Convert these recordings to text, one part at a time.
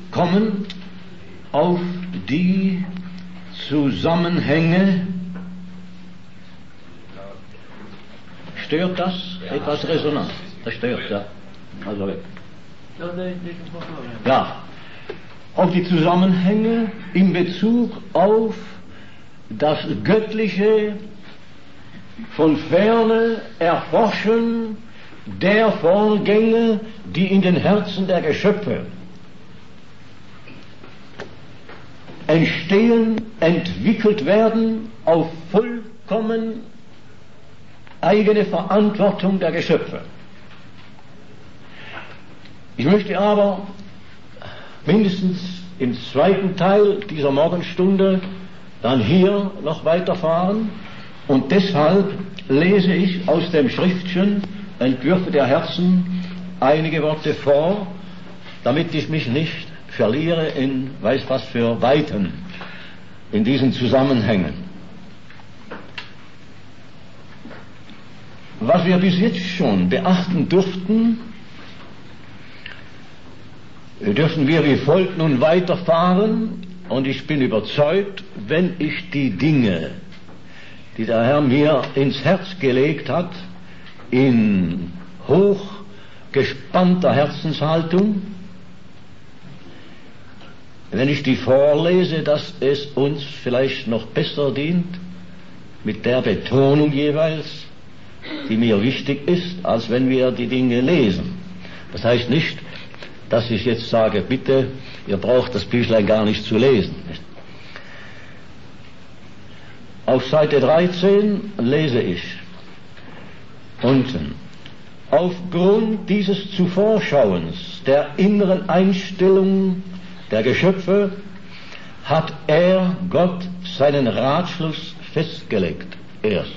kommen auf die Zusammenhänge. Stört das? Etwas Resonanz. Das stört, ja. Also weg. Ja. Auf die Zusammenhänge in Bezug auf das göttliche von ferne Erforschen der Vorgänge, die in den Herzen der Geschöpfe entstehen, entwickelt werden, auf vollkommen eigene Verantwortung der Geschöpfe. Ich möchte aber mindestens im zweiten Teil dieser Morgenstunde dann hier noch weiterfahren, und deshalb lese ich aus dem Schriftchen Entwürfe der Herzen einige Worte vor, damit ich mich nicht verliere in weiß was für Weiten in diesen Zusammenhängen. Was wir bis jetzt schon beachten durften, dürfen wir wie folgt nun weiterfahren, und ich bin überzeugt, wenn ich die Dinge, die der Herr mir ins Herz gelegt hat, in hochgespannter Herzenshaltung, wenn ich die vorlese, dass es uns vielleicht noch besser dient, mit der Betonung jeweils, die mir wichtig ist, als wenn wir die Dinge lesen. Das heißt nicht, dass ich jetzt sage, bitte, ihr braucht das Büchlein gar nicht zu lesen. Auf Seite 13 lese ich unten: Aufgrund dieses Zuvorschauens der inneren Einstellung der Geschöpfe hat er, Gott, seinen Ratschluss festgelegt. Erst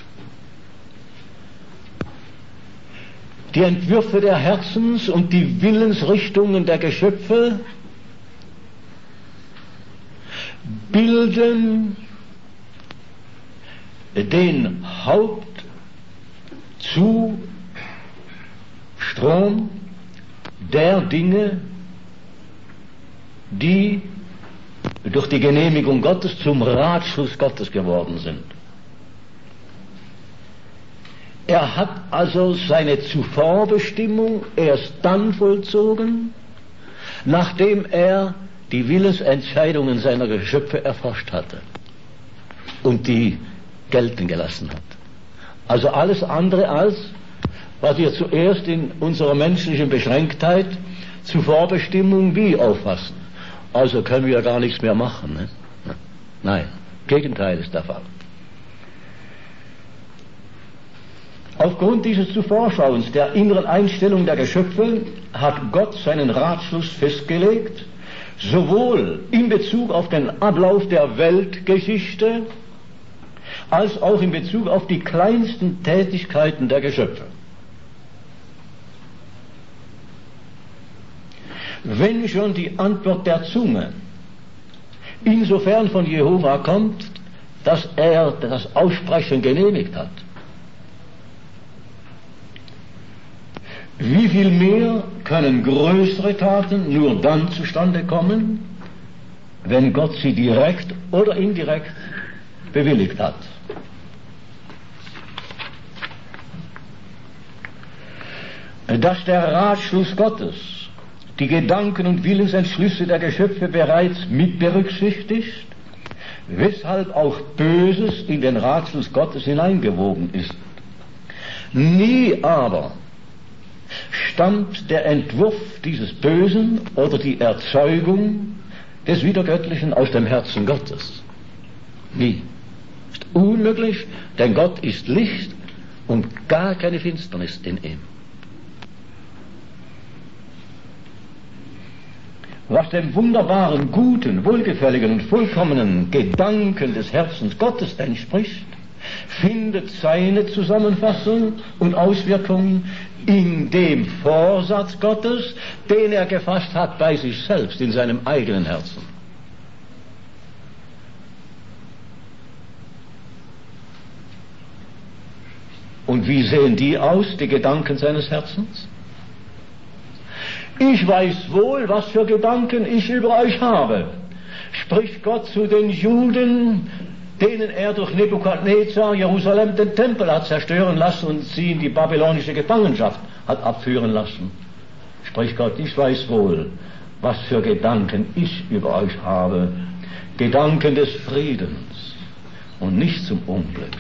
die Entwürfe der Herzens und die Willensrichtungen der Geschöpfe bilden den Hauptzustrom der Dinge, die durch die Genehmigung Gottes zum Ratschluss Gottes geworden sind. Er hat also seine Zuvorbestimmung erst dann vollzogen, nachdem er die Willensentscheidungen seiner Geschöpfe erforscht hatte und die gelten gelassen hat. Also alles andere als, was wir zuerst in unserer menschlichen Beschränktheit Zuvorbestimmung wie auffassen. Also können wir gar nichts mehr machen. Ne? Nein, Gegenteil ist der Fall. Aufgrund dieses Zuvorschauens der inneren Einstellung der Geschöpfe hat Gott seinen Ratschluss festgelegt, sowohl in Bezug auf den Ablauf der Weltgeschichte, als auch in Bezug auf die kleinsten Tätigkeiten der Geschöpfe. Wenn schon die Antwort der Zunge insofern von Jehova kommt, dass er das Aussprechen genehmigt hat, wie viel mehr können größere Taten nur dann zustande kommen, wenn Gott sie direkt oder indirekt bewilligt hat. Dass der Ratschluss Gottes die Gedanken und Willensentschlüsse der Geschöpfe bereits mit berücksichtigt, weshalb auch Böses in den Ratschluss Gottes hineingewoben ist. Nie aber stammt der Entwurf dieses Bösen oder die Erzeugung des Wiedergöttlichen aus dem Herzen Gottes. Nie. Ist unmöglich, denn Gott ist Licht und gar keine Finsternis in ihm. Was dem wunderbaren, guten, wohlgefälligen und vollkommenen Gedanken des Herzens Gottes entspricht, findet seine Zusammenfassung und Auswirkung in dem Vorsatz Gottes, den er gefasst hat bei sich selbst, in seinem eigenen Herzen. Und wie sehen die aus, die Gedanken seines Herzens? Ich weiß wohl, was für Gedanken ich über euch habe, spricht Gott zu den Juden, denen er durch Nebukadnezar Jerusalem den Tempel hat zerstören lassen und sie in die babylonische Gefangenschaft hat abführen lassen. Spricht Gott, ich weiß wohl, was für Gedanken ich über euch habe, Gedanken des Friedens und nicht zum Unglück.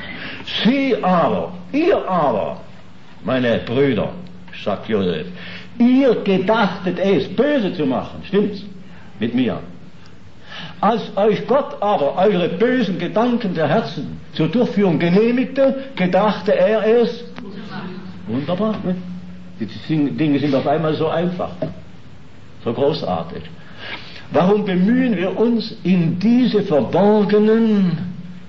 Ihr aber, meine Brüder, sagt Josef, ihr gedachtet es, böse zu machen, stimmt's, mit mir. Als euch Gott aber eure bösen Gedanken der Herzen zur Durchführung genehmigte, gedachte er es wunderbar. Ne? Die Dinge sind auf einmal so einfach, so großartig. Warum bemühen wir uns, in diese verborgenen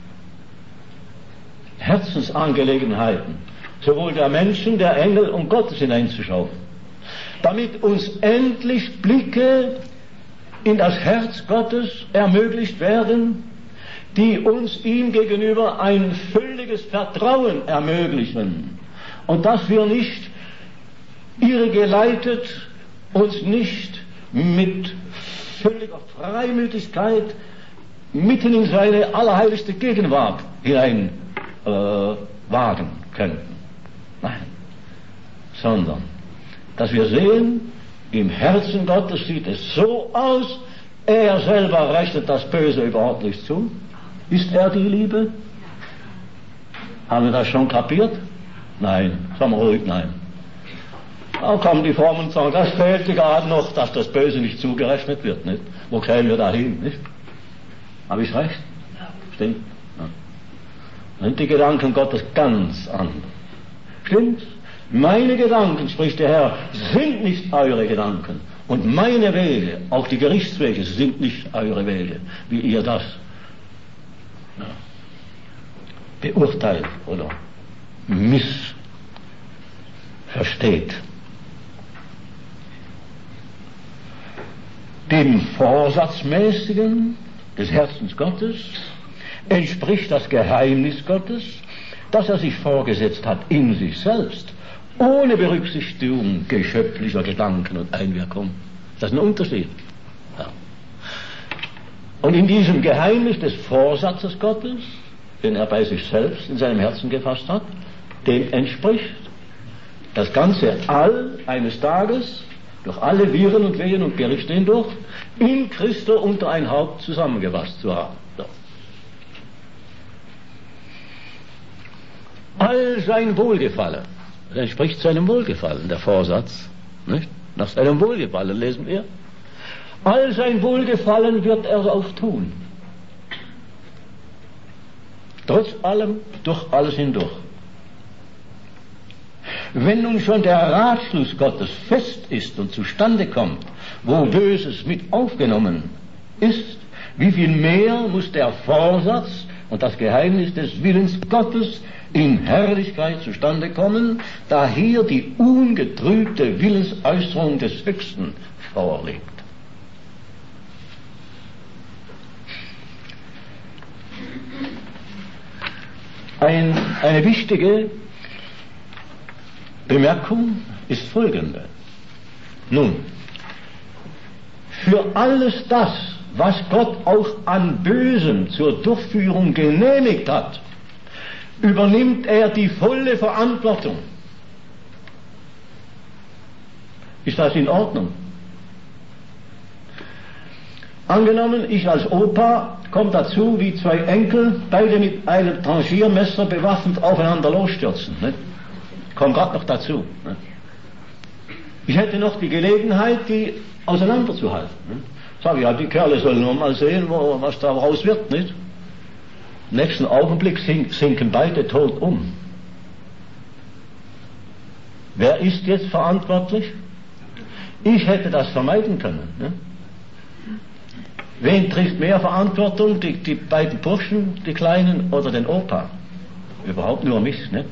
Herzensangelegenheiten, sowohl der Menschen, der Engel und Gottes hineinzuschauen, damit uns endlich Blicke in das Herz Gottes ermöglicht werden, die uns ihm gegenüber ein völliges Vertrauen ermöglichen und dass wir nicht irregeleitet uns nicht mit völliger Freimütigkeit mitten in seine allerheiligste Gegenwart hinein wagen könnten. Nein, sondern dass wir sehen, im Herzen Gottes sieht es so aus, er selber rechnet das Böse überhaupt nicht zu. Ist er die Liebe? Haben wir das schon kapiert? Nein, sagen wir ruhig nein. Da kommen die Frommen und sagen, das fehlt gerade noch, dass das Böse nicht zugerechnet wird. Nicht? Wo kämen wir da hin? Nicht? Habe ich recht? Ja. Stimmt? Ja. Sind die Gedanken Gottes ganz anders. Stimmt? Meine Gedanken, spricht der Herr, sind nicht eure Gedanken. Und meine Wege, auch die Gerichtswege, sind nicht eure Wege, wie ihr das beurteilt oder missversteht. Dem Vorsatzmäßigen des Herzens Gottes entspricht das Geheimnis Gottes, das er sich vorgesetzt hat in sich selbst, ohne Berücksichtigung geschöpflicher Gedanken und Einwirkung. Das ist ein Unterschied. Ja. Und in diesem Geheimnis des Vorsatzes Gottes, den er bei sich selbst in seinem Herzen gefasst hat, dem entspricht das ganze All eines Tages, durch alle Viren und Wehen und Gerichte hindurch, in Christo unter ein Haupt zusammengefasst zu haben. So. All sein Wohlgefallen, das entspricht seinem Wohlgefallen, der Vorsatz, nicht? Nach seinem Wohlgefallen lesen wir. All sein Wohlgefallen wird er auch tun. Trotz allem, durch alles hindurch. Wenn nun schon der Ratschluss Gottes fest ist und zustande kommt, wo Böses mit aufgenommen ist, wie viel mehr muss der Vorsatz und das Geheimnis des Willens Gottes in Herrlichkeit zustande kommen, da hier die ungetrübte Willensäußerung des Höchsten vorliegt. Eine wichtige Bemerkung ist folgende. Nun, für alles das, was Gott auch an Bösem zur Durchführung genehmigt hat, übernimmt er die volle Verantwortung. Ist das in Ordnung? Angenommen, ich als Opa komme dazu, wie zwei Enkel, beide mit einem Tranchiermesser bewaffnet aufeinander losstürzen. Nicht? Komm gerade noch dazu. Nicht? Ich hätte noch die Gelegenheit, die auseinanderzuhalten. Nicht? Sag ich, ja, die Kerle sollen nur mal sehen, was da raus wird. Nicht? Im nächsten Augenblick sinken beide tot um. Wer ist jetzt verantwortlich? Ich hätte das vermeiden können. Ne? Wen trifft mehr Verantwortung? Die beiden Burschen, die Kleinen oder den Opa? Überhaupt nur mich, ne?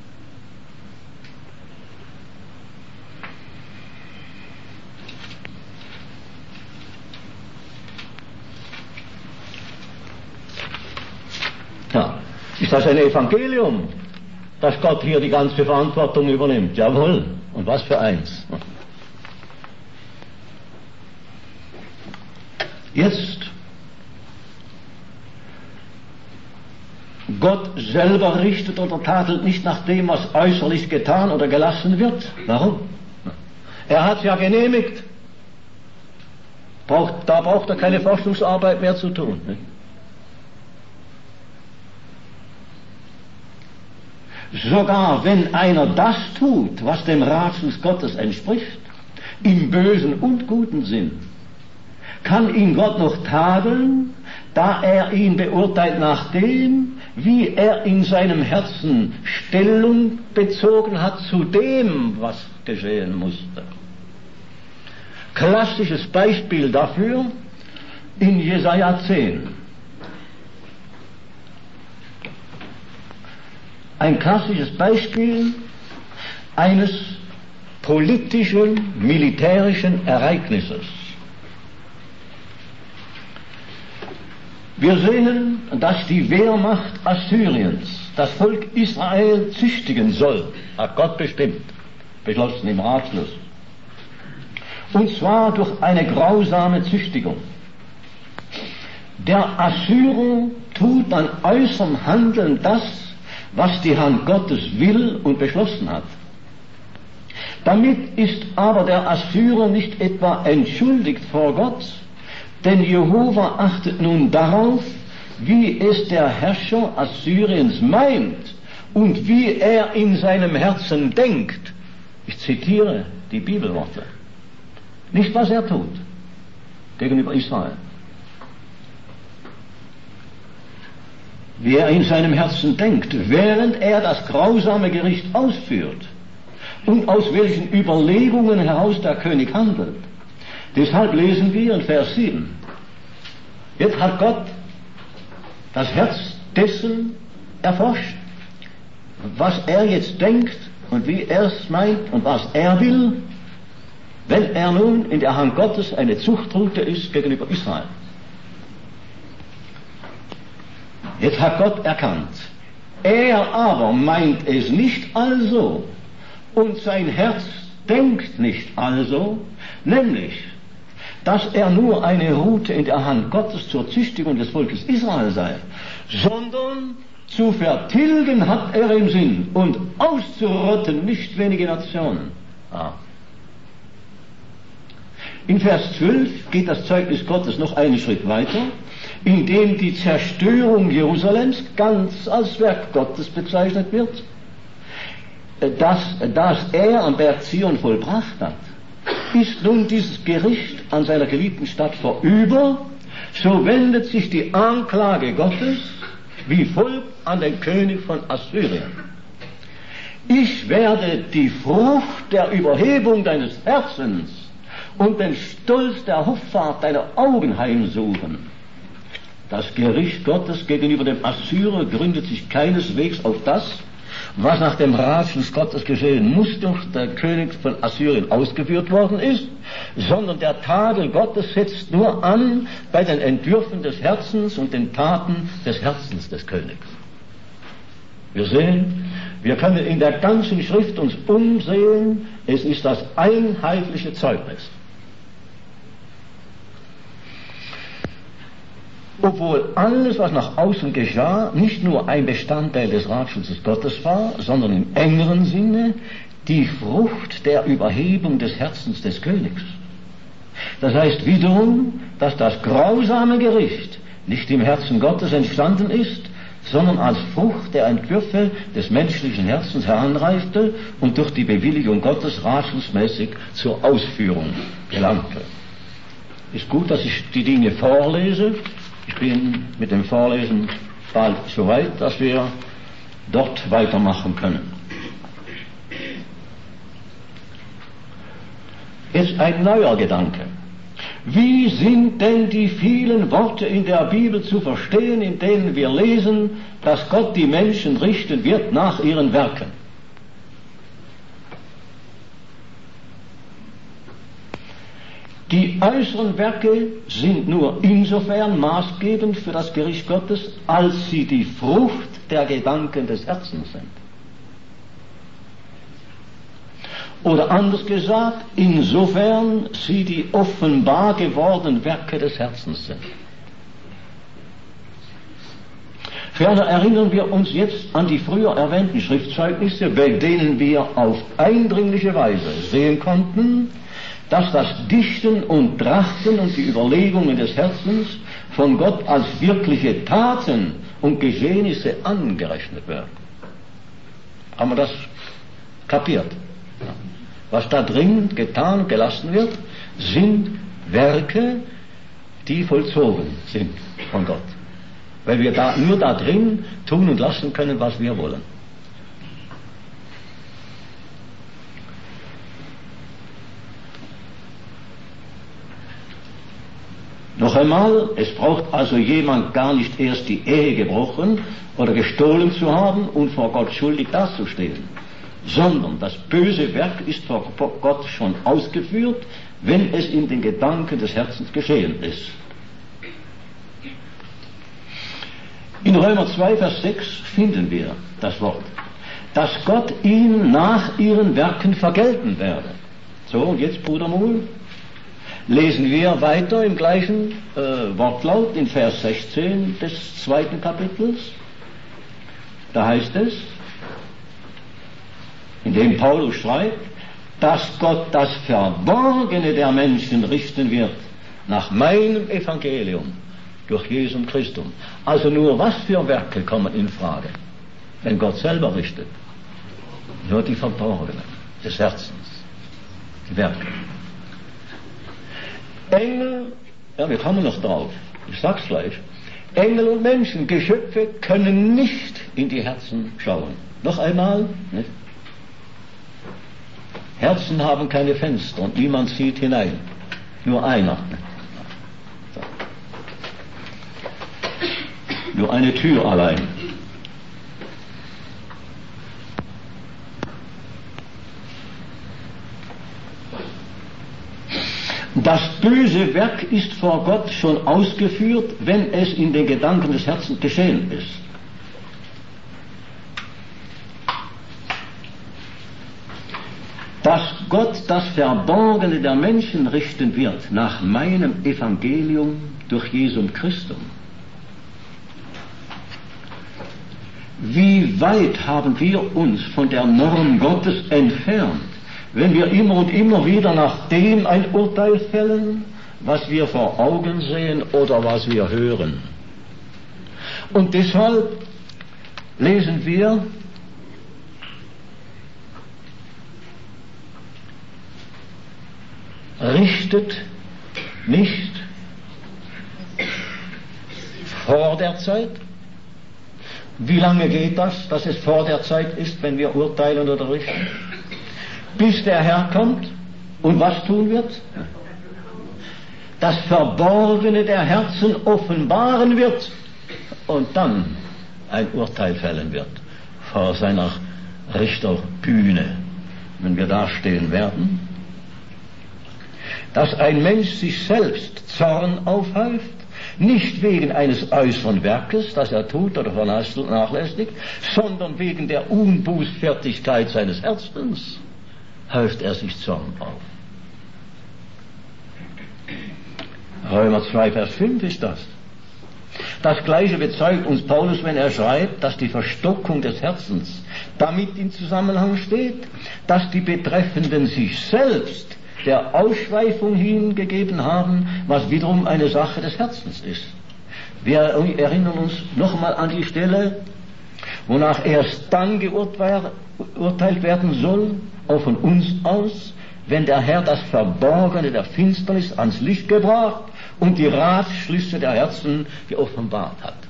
Ja, ist das ein Evangelium, dass Gott hier die ganze Verantwortung übernimmt? Jawohl. Und was für eins. Jetzt, Gott selber richtet oder tadelt nicht nach dem, was äußerlich getan oder gelassen wird. Warum? Er hat es ja genehmigt. Da braucht er keine Forschungsarbeit mehr zu tun. Sogar wenn einer das tut, was dem Ratschluss Gottes entspricht, im bösen und guten Sinn, kann ihn Gott noch tadeln, da er ihn beurteilt nach dem, wie er in seinem Herzen Stellung bezogen hat zu dem, was geschehen musste. Klassisches Beispiel dafür in Jesaja 10. Ein klassisches Beispiel eines politischen, militärischen Ereignisses. Wir sehen, dass die Wehrmacht Assyriens das Volk Israel züchtigen soll, hat Gott bestimmt, beschlossen im Ratschluss. Und zwar durch eine grausame Züchtigung. Der Assyrer tut an äußerem Handeln das, was die Hand Gottes will und beschlossen hat. Damit ist aber der Assyrer nicht etwa entschuldigt vor Gott, denn Jehova achtet nun darauf, wie es der Herrscher Assyriens meint und wie er in seinem Herzen denkt. Ich zitiere die Bibelworte. Nicht, was er tut gegenüber Israel. Wie er in seinem Herzen denkt, während er das grausame Gericht ausführt und aus welchen Überlegungen heraus der König handelt. Deshalb lesen wir in Vers 7. Jetzt hat Gott das Herz dessen erforscht, was er jetzt denkt und wie er es meint und was er will, wenn er nun in der Hand Gottes eine Zuchtroute ist gegenüber Israel. Jetzt hat Gott erkannt, er aber meint es nicht also und sein Herz denkt nicht also, nämlich, dass er nur eine Rute in der Hand Gottes zur Züchtigung des Volkes Israel sei, sondern zu vertilgen hat er im Sinn und auszurotten nicht wenige Nationen. In Vers 12 geht das Zeugnis Gottes noch einen Schritt weiter, indem die Zerstörung Jerusalems ganz als Werk Gottes bezeichnet wird, das er am Berg Zion vollbracht hat. Ist nun dieses Gericht an seiner geliebten Stadt vorüber, so wendet sich die Anklage Gottes wie folgt an den König von Assyrien. Ich werde die Frucht der Überhebung deines Herzens und den Stolz der Hoffart deiner Augen heimsuchen. Das Gericht Gottes gegenüber dem Assyrer gründet sich keineswegs auf das, was nach dem Ratschluss Gottes geschehen muss, durch den König von Assyrien ausgeführt worden ist, sondern der Tadel Gottes setzt nur an bei den Entwürfen des Herzens und den Taten des Herzens des Königs. Wir sehen, wir können in der ganzen Schrift uns umsehen, es ist das einheitliche Zeugnis. Obwohl alles, was nach außen geschah, nicht nur ein Bestandteil des Ratschlusses Gottes war, sondern im engeren Sinne die Frucht der Überhebung des Herzens des Königs. Das heißt wiederum, dass das grausame Gericht nicht im Herzen Gottes entstanden ist, sondern als Frucht der Entwürfe des menschlichen Herzens heranreifte und durch die Bewilligung Gottes ratschlussmäßig zur Ausführung gelangte. Ist gut, dass ich die Dinge vorlese. Ich bin mit dem Vorlesen bald so weit, dass wir dort weitermachen können. Jetzt ein neuer Gedanke. Wie sind denn die vielen Worte in der Bibel zu verstehen, in denen wir lesen, dass Gott die Menschen richten wird nach ihren Werken? Die äußeren Werke sind nur insofern maßgebend für das Gericht Gottes, als sie die Frucht der Gedanken des Herzens sind. Oder anders gesagt, insofern sie die offenbar gewordenen Werke des Herzens sind. Ferner erinnern wir uns jetzt an die früher erwähnten Schriftzeugnisse, bei denen wir auf eindringliche Weise sehen konnten, dass das Dichten und Trachten und die Überlegungen des Herzens von Gott als wirkliche Taten und Geschehnisse angerechnet werden. Haben wir das kapiert? Was da drin getan und gelassen wird, sind Werke, die vollzogen sind von Gott. Weil wir nur da drin tun und lassen können, was wir wollen. Noch einmal, es braucht also jemand gar nicht erst die Ehe gebrochen oder gestohlen zu haben und vor Gott schuldig dazustehen, sondern das böse Werk ist vor Gott schon ausgeführt, wenn es in den Gedanken des Herzens geschehen ist. In Römer 2, Vers 6 finden wir das Wort, dass Gott ihnen nach ihren Werken vergelten werde. So, und jetzt, Bruder Muhl, lesen wir weiter im gleichen Wortlaut in Vers 16 des 2. Kapitels. Da heißt es, indem Paulus schreibt, dass Gott das Verborgene der Menschen richten wird nach meinem Evangelium durch Jesum Christum. Also nur was für Werke kommen in Frage, wenn Gott selber richtet? Nur die Verborgenen des Herzens, die Werke. Engel, ja, wir kommen noch drauf, ich sag's gleich, Engel und Menschen, Geschöpfe können nicht in die Herzen schauen. Noch einmal, nicht? Herzen haben keine Fenster und niemand sieht hinein. Nur einer. So. Nur eine Tür allein. Das böse Werk ist vor Gott schon ausgeführt, wenn es in den Gedanken des Herzens geschehen ist. Dass Gott das Verborgene der Menschen richten wird nach meinem Evangelium durch Jesum Christum. Wie weit haben wir uns von der Norm Gottes entfernt, wenn wir immer und immer wieder nach dem ein Urteil fällen, was wir vor Augen sehen oder was wir hören. Und deshalb lesen wir richtet nicht vor der Zeit. Wie lange geht das, dass es vor der Zeit ist, wenn wir urteilen oder richten? Bis der Herr kommt und was tun wird? Das Verborgene der Herzen offenbaren wird und dann ein Urteil fällen wird vor seiner Richterbühne, wenn wir da stehen werden. Dass ein Mensch sich selbst Zorn aufhäuft, nicht wegen eines äußeren Werkes, das er tut oder vernachlässigt, sondern wegen der Unbußfertigkeit seines Herzens, häuft er sich Zorn auf. Römer 2, Vers 5 ist das. Das Gleiche bezeugt uns Paulus, wenn er schreibt, dass die Verstockung des Herzens damit in Zusammenhang steht, dass die Betreffenden sich selbst der Ausschweifung hingegeben haben, was wiederum eine Sache des Herzens ist. Wir erinnern uns nochmal an die Stelle, wonach erst dann geurteilt werden soll, auch von uns aus, wenn der Herr das Verborgene der Finsternis ans Licht gebracht und die Ratschlüsse der Herzen geoffenbart hat.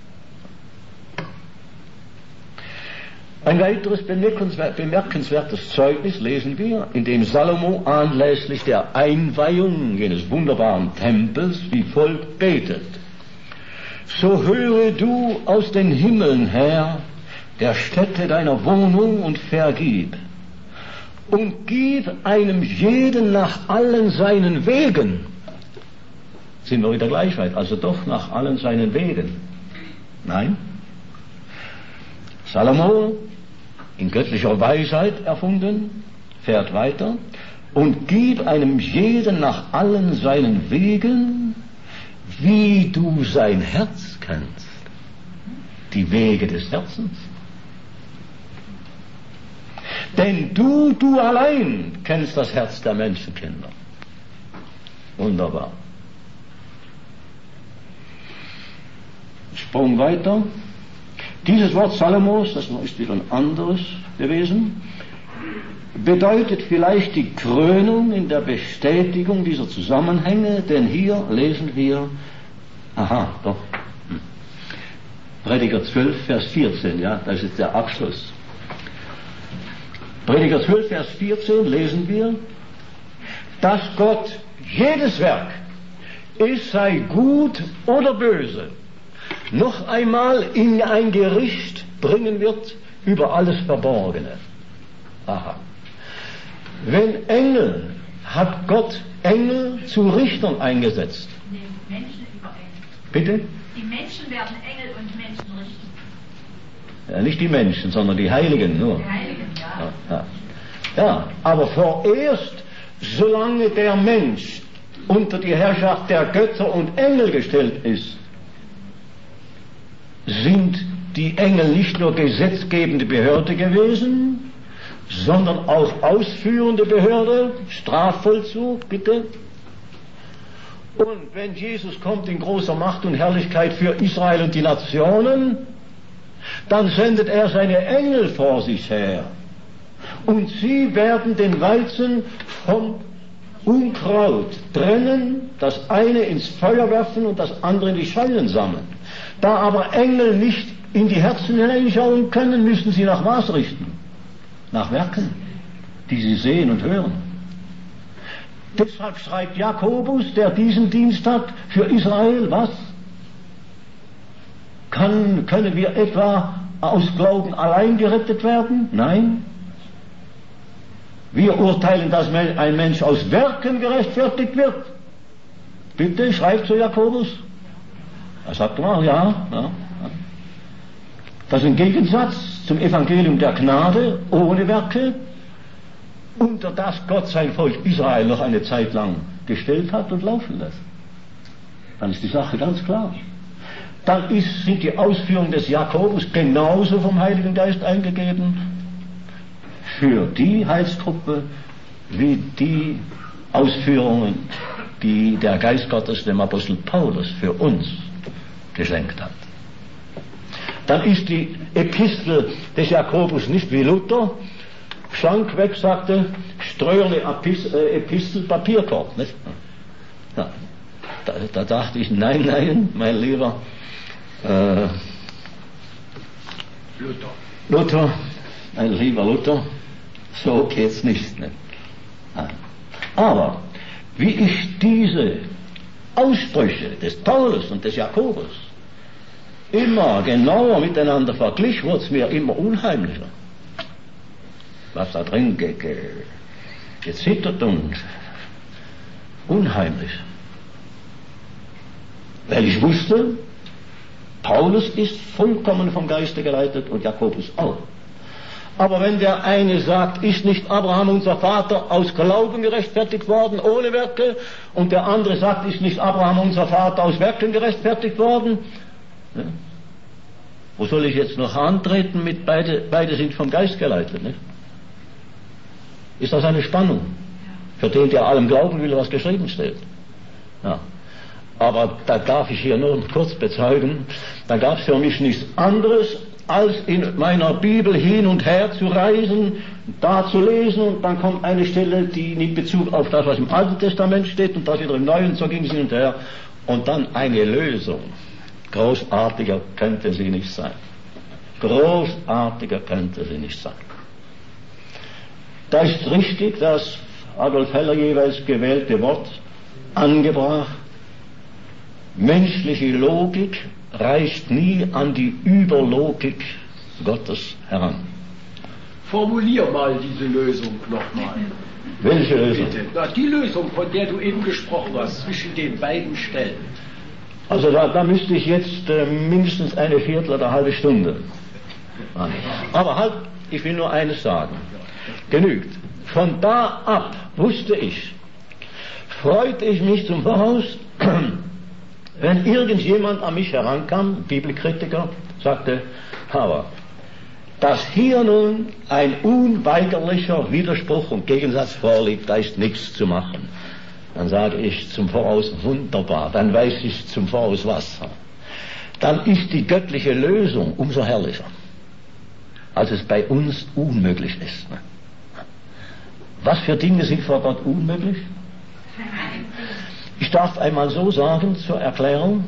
Ein weiteres bemerkenswertes Zeugnis lesen wir, in dem Salomo anlässlich der Einweihung jenes wunderbaren Tempels wie folgt betet: So höre du aus den Himmeln her der Stätte deiner Wohnung und vergib. Und gib einem jeden nach allen seinen Wegen. Sind wir wieder gleich weit, also doch nach allen seinen Wegen. Nein. Salomo, in göttlicher Weisheit erfunden, fährt weiter, und gib einem jeden nach allen seinen Wegen, wie du sein Herz kennst. Die Wege des Herzens. Denn du allein kennst das Herz der Menschenkinder. Wunderbar. Sprung weiter. Dieses Wort Salomos, das ist wieder ein anderes gewesen, bedeutet vielleicht die Krönung in der Bestätigung dieser Zusammenhänge, denn hier lesen wir, Prediger 12, Vers 14, ja, das ist der Abschluss. Prediger 12, Vers 14 lesen wir, dass Gott jedes Werk, es sei gut oder böse, noch einmal in ein Gericht bringen wird über alles Verborgene. Aha. Wenn Engel, hat Gott Engel zu Richtern eingesetzt. Nee, Menschen über Engel. Bitte? Die Menschen werden Engel und Menschen richten. Ja, nicht die Menschen, sondern die Heiligen nur. Die Heiligen, ja. Ja, aber vorerst, solange der Mensch unter die Herrschaft der Götter und Engel gestellt ist, sind die Engel nicht nur gesetzgebende Behörde gewesen, sondern auch ausführende Behörde, Strafvollzug, bitte. Und wenn Jesus kommt in großer Macht und Herrlichkeit für Israel und die Nationen, dann sendet er seine Engel vor sich her. Und sie werden den Weizen vom Unkraut trennen, das eine ins Feuer werfen und das andere in die Scheunen sammeln. Da aber Engel nicht in die Herzen hineinschauen können, müssen sie nach was richten? Nach Werken, die sie sehen und hören. Deshalb schreibt Jakobus, der diesen Dienst hat für Israel, was? Können wir etwa aus Glauben allein gerettet werden? Nein. Wir urteilen, dass ein Mensch aus Werken gerechtfertigt wird. Bitte, schreibt zu Jakobus. Er sagt mal, ja. Das ist ein Gegensatz zum Evangelium der Gnade ohne Werke, unter das Gott sein Volk Israel noch eine Zeit lang gestellt hat und laufen lässt. Dann ist die Sache ganz klar. Dann sind die Ausführungen des Jakobus genauso vom Heiligen Geist eingegeben für die Heilstruppe wie die Ausführungen, die der Geist Gottes dem Apostel Paulus für uns geschenkt hat. Dann ist die Epistel des Jakobus nicht wie Luther, schlank weg sagte, streuerne Epistel, Papierkorb. Nicht? Ja. Da dachte ich, nein, mein lieber Luther, mein lieber Luther, so geht's nicht. Ne? Aber wie ich diese Aussprüche des Paulus und des Jakobus immer genauer miteinander verglich, wurde es mir immer unheimlicher. Was da drin gezittert und unheimlich. Weil ich wusste, Paulus ist vollkommen vom Geiste geleitet und Jakobus auch. Aber wenn der eine sagt, ist nicht Abraham unser Vater aus Glauben gerechtfertigt worden, ohne Werke, und der andere sagt, ist nicht Abraham unser Vater aus Werken gerechtfertigt worden, ja, wo soll ich jetzt noch antreten mit beide sind vom Geist geleitet, nicht? Ist das eine Spannung? Für den, der allem glauben will, was geschrieben steht. Ja. Aber da darf ich hier nur kurz bezeugen, da gab es für mich nichts anderes, als in meiner Bibel hin und her zu reisen, da zu lesen, und dann kommt eine Stelle, die nimmt Bezug auf das, was im Alten Testament steht, und das wieder im Neuen, so ging es hin und her, und dann eine Lösung. Großartiger könnte sie nicht sein. Großartiger könnte sie nicht sein. Da ist richtig, dass Adolf Heller jeweils gewählte Wort angebracht. Menschliche Logik reicht nie an die Überlogik Gottes heran. Formulier mal diese Lösung nochmal. Welche Lösung? Bitte. Na, die Lösung, von der du eben gesprochen hast, zwischen den beiden Stellen. Also da müsste ich jetzt mindestens eine Viertel oder eine halbe Stunde. Aber halt, ich will nur eines sagen. Genügt. Von da ab wusste ich, freute ich mich zum Voraus, wenn irgendjemand an mich herankam, Bibelkritiker, sagte, aber dass hier nun ein unweigerlicher Widerspruch und Gegensatz vorliegt, da ist nichts zu machen. Dann sage ich zum Voraus, wunderbar, dann weiß ich zum Voraus was. Dann ist die göttliche Lösung umso herrlicher, als es bei uns unmöglich ist. Was für Dinge sind vor Gott unmöglich? Ich darf einmal so sagen zur Erklärung,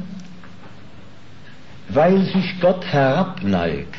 weil sich Gott herabneigt,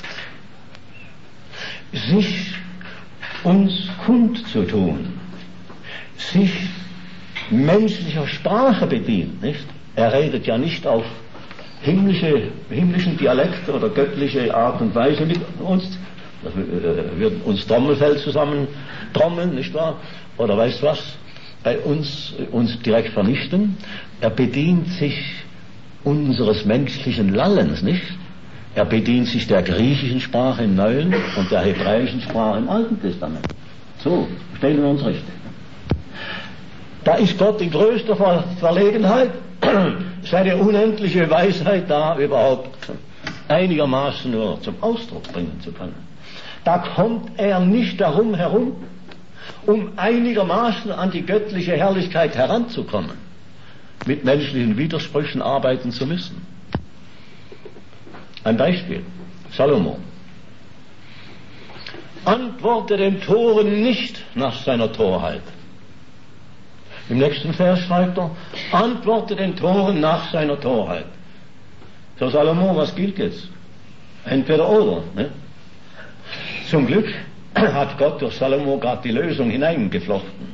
sich uns kundzutun, sich menschlicher Sprache bedient, nicht? Er redet ja nicht auf himmlischen Dialekt oder göttliche Art und Weise mit uns, das wird uns Trommelfell zusammen trommeln, nicht wahr? Oder weißt du was? Bei uns direkt vernichten. Er bedient sich unseres menschlichen Lallens, nicht? Er bedient sich der griechischen Sprache im Neuen und der hebräischen Sprache im Alten Testament. So, stellen wir uns richtig. Da ist Gott in größter Verlegenheit, seine unendliche Weisheit da überhaupt einigermaßen nur zum Ausdruck bringen zu können. Da kommt er nicht darum herum, um einigermaßen an die göttliche Herrlichkeit heranzukommen, mit menschlichen Widersprüchen arbeiten zu müssen. Ein Beispiel, Salomo. Antworte den Toren nicht nach seiner Torheit. Im nächsten Vers schreibt er, antworte den Toren nach seiner Torheit. So Salomo, was gilt jetzt? Entweder oder. Ne? Zum Glück hat Gott durch Salomo gerade die Lösung hineingeflochten.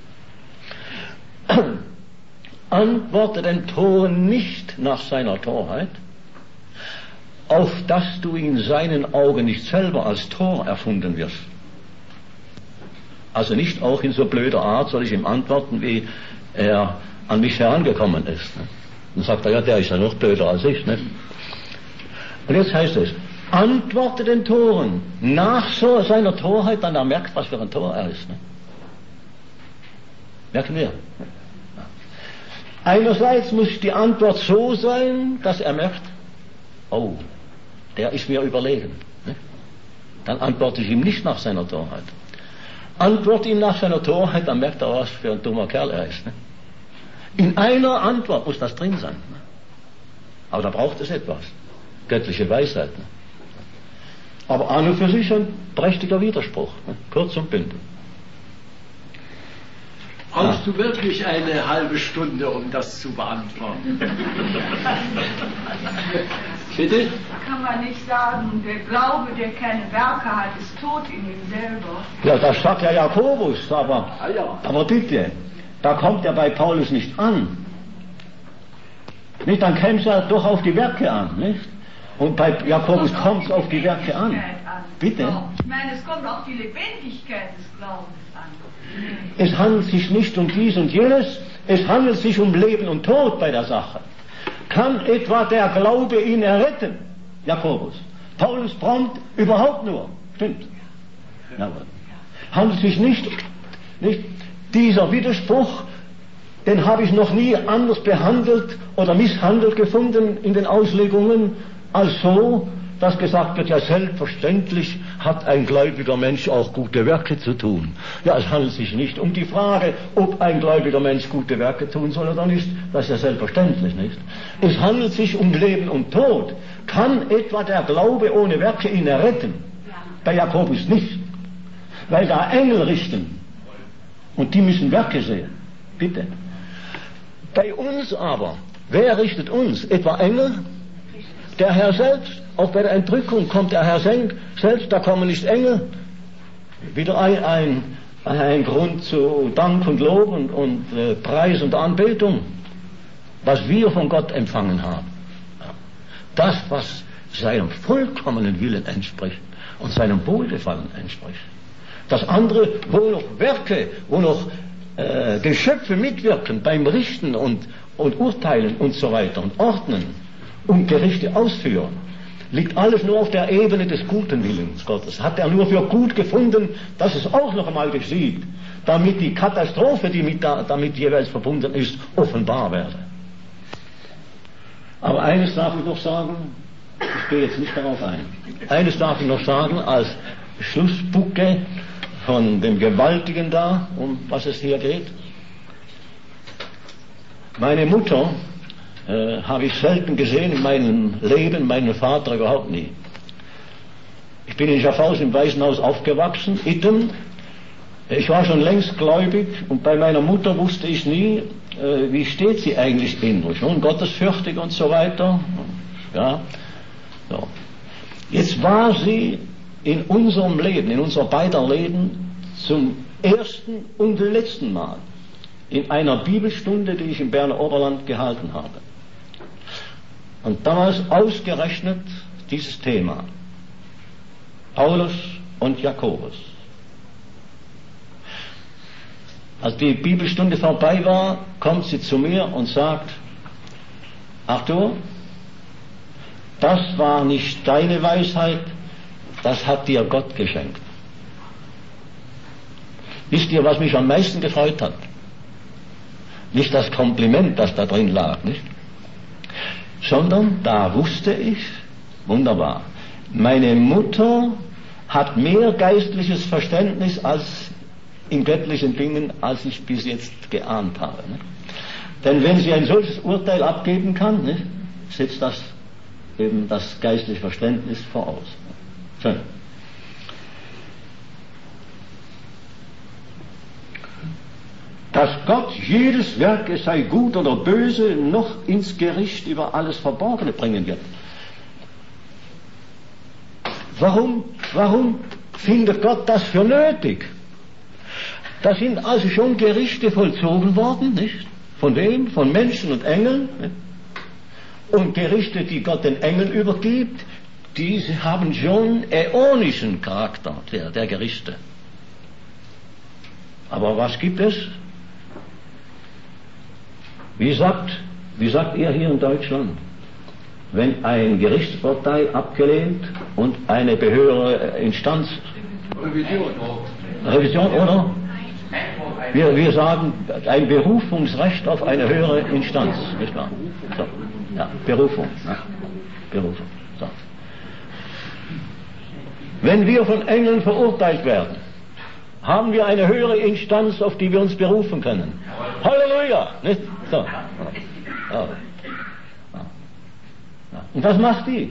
Antworte den Toren nicht nach seiner Torheit, auf dass du in seinen Augen nicht selber als Tor erfunden wirst. Also nicht auch in so blöder Art soll ich ihm antworten, wie er an mich herangekommen ist. Dann sagt er, ja, der ist ja noch blöder als ich. Ne? Und jetzt heißt es, antworte den Toren nach so seiner Torheit, dann er merkt, was für ein Tor er ist. Ne? Merken wir? Einerseits muss die Antwort so sein, dass er merkt, oh, der ist mir überlegen. Ne? Dann antworte ich ihm nicht nach seiner Torheit. Antworte ihm nach seiner Torheit, dann merkt er, was für ein dummer Kerl er ist. Ne? In einer Antwort muss das drin sein. Ne? Aber da braucht es etwas. Göttliche Weisheit. Ne? Aber an und für sich ein prächtiger Widerspruch. Ne? Kurz und bündig. Brauchst du wirklich eine halbe Stunde, um das zu beantworten? Bitte? Kann man nicht sagen, der Glaube, der keine Werke hat, ist tot in ihm selber. Ja, das sagt ja Jakobus, aber bitte, da kommt er bei Paulus nicht an. Nicht, dann käme es ja doch auf die Werke an, nicht? Und bei Jakobus kommt es auf die Werke an. Bitte? Ich meine, es kommt auf die Lebendigkeit des Glaubens an. Es handelt sich nicht um dies und jenes, es handelt sich um Leben und Tod bei der Sache. Kann etwa der Glaube ihn erretten? Jakobus. Paulus prompt überhaupt nur. Stimmt. Jawohl. Handelt sich nicht. Dieser Widerspruch, den habe ich noch nie anders behandelt oder misshandelt gefunden in den Auslegungen, als so, dass gesagt wird, ja selbstverständlich hat ein gläubiger Mensch auch gute Werke zu tun. Ja, es handelt sich nicht um die Frage, ob ein gläubiger Mensch gute Werke tun soll oder nicht. Das ist ja selbstverständlich nicht. Es handelt sich um Leben und Tod. Kann etwa der Glaube ohne Werke ihn erretten? Bei Jakobus nicht. Weil da Engel richten. Und die müssen Werke sehen. Bitte. Bei uns aber, wer richtet uns? Etwa Engel? Der Herr selbst? Auch bei der Entrückung kommt der Herr selbst, da kommen nicht Engel. Wieder ein Grund zu Dank und Lob und Preis und Anbetung, was wir von Gott empfangen haben. Das, was seinem vollkommenen Willen entspricht und seinem Wohlgefallen entspricht. Das andere, wo noch Werke, wo noch Geschöpfe mitwirken beim Richten und Urteilen und so weiter und Ordnen und Gerichte ausführen. liegt alles nur auf der Ebene des guten Willens Gottes. Hat er nur für gut gefunden, dass es auch noch einmal geschieht, damit die Katastrophe, die damit jeweils verbunden ist, offenbar werde. Aber eines darf ich noch sagen, ich gehe jetzt nicht darauf ein. Eines darf ich noch sagen, als Schlussbucke von dem Gewaltigen da, um was es hier geht. Meine Mutter habe ich selten gesehen in meinem Leben, meinen Vater überhaupt nie. Ich bin in Schaffhausen im Waisenhaus aufgewachsen, Itten. Ich war schon längst gläubig und bei meiner Mutter wusste ich nie, wie steht sie eigentlich innerlich, nun gottesfürchtig und so weiter. Ja. So. Jetzt war sie in unserem Leben, in unser beider Leben zum ersten und letzten Mal in einer Bibelstunde, die ich im Berner Oberland gehalten habe. Und damals ausgerechnet dieses Thema, Paulus und Jakobus. Als die Bibelstunde vorbei war, kommt sie zu mir und sagt, Arthur, das war nicht deine Weisheit, das hat dir Gott geschenkt. Wisst ihr, was mich am meisten gefreut hat? Nicht das Kompliment, das da drin lag, nicht? Sondern da wusste ich, wunderbar, meine Mutter hat mehr geistliches Verständnis als in göttlichen Dingen, als ich bis jetzt geahnt habe. Nicht? Denn wenn sie ein solches Urteil abgeben kann, nicht, setzt das eben das geistliche Verständnis voraus. Schön. Dass Gott jedes Werk, es sei gut oder böse, noch ins Gericht über alles Verborgene bringen wird. Warum findet Gott das für nötig? Da sind also schon Gerichte vollzogen worden, nicht? Von wem? Von Menschen und Engeln. Nicht? Und Gerichte, die Gott den Engeln übergibt, diese haben schon äonischen Charakter, der Gerichte. Aber was gibt es? Wie sagt ihr hier in Deutschland, wenn ein Gerichtsurteil abgelehnt und eine höhere Instanz... Revision, oder? Wir sagen, ein Berufungsrecht auf eine höhere Instanz, nicht wahr? So. Ja, Berufung. Ja. Berufung. So. Wenn wir von Engeln verurteilt werden, haben wir eine höhere Instanz, auf die wir uns berufen können. Halleluja! Nicht? So. Ja. Ja. Und was macht die?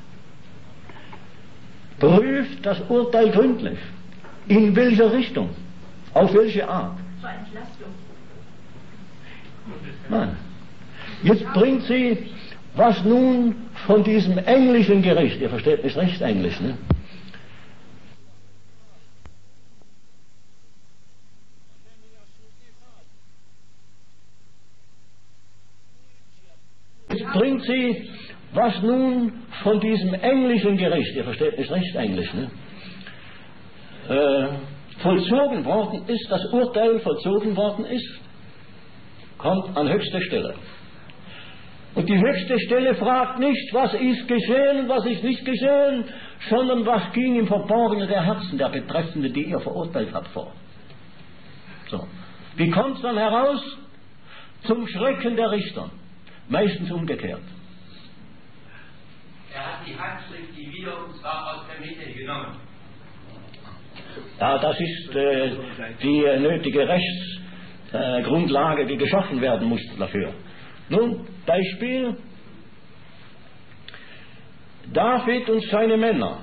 Prüft das Urteil gründlich. In welcher Richtung? Auf welche Art? Zur Entlastung. Nein. Jetzt bringt sie, was nun von diesem englischen Gericht, ihr versteht nicht recht Englisch, ne? Jetzt bringt sie, was nun von diesem englischen Gericht, ihr versteht nicht recht Englisch, ne? Vollzogen worden ist, das Urteil vollzogen worden ist, kommt an höchste Stelle. Und die höchste Stelle fragt nicht, was ist geschehen und was ist nicht geschehen, sondern was ging im Verborgenen der Herzen der Betreffenden, die ihr verurteilt habt, vor. So. Wie kommt es dann heraus? Zum Schrecken der Richter. Meistens umgekehrt. Er hat die Handschrift, die wieder und zwar aus der Mitte genommen. Ja, das ist die nötige Rechtsgrundlage, die geschaffen werden muss dafür. Nun, Beispiel: David und seine Männer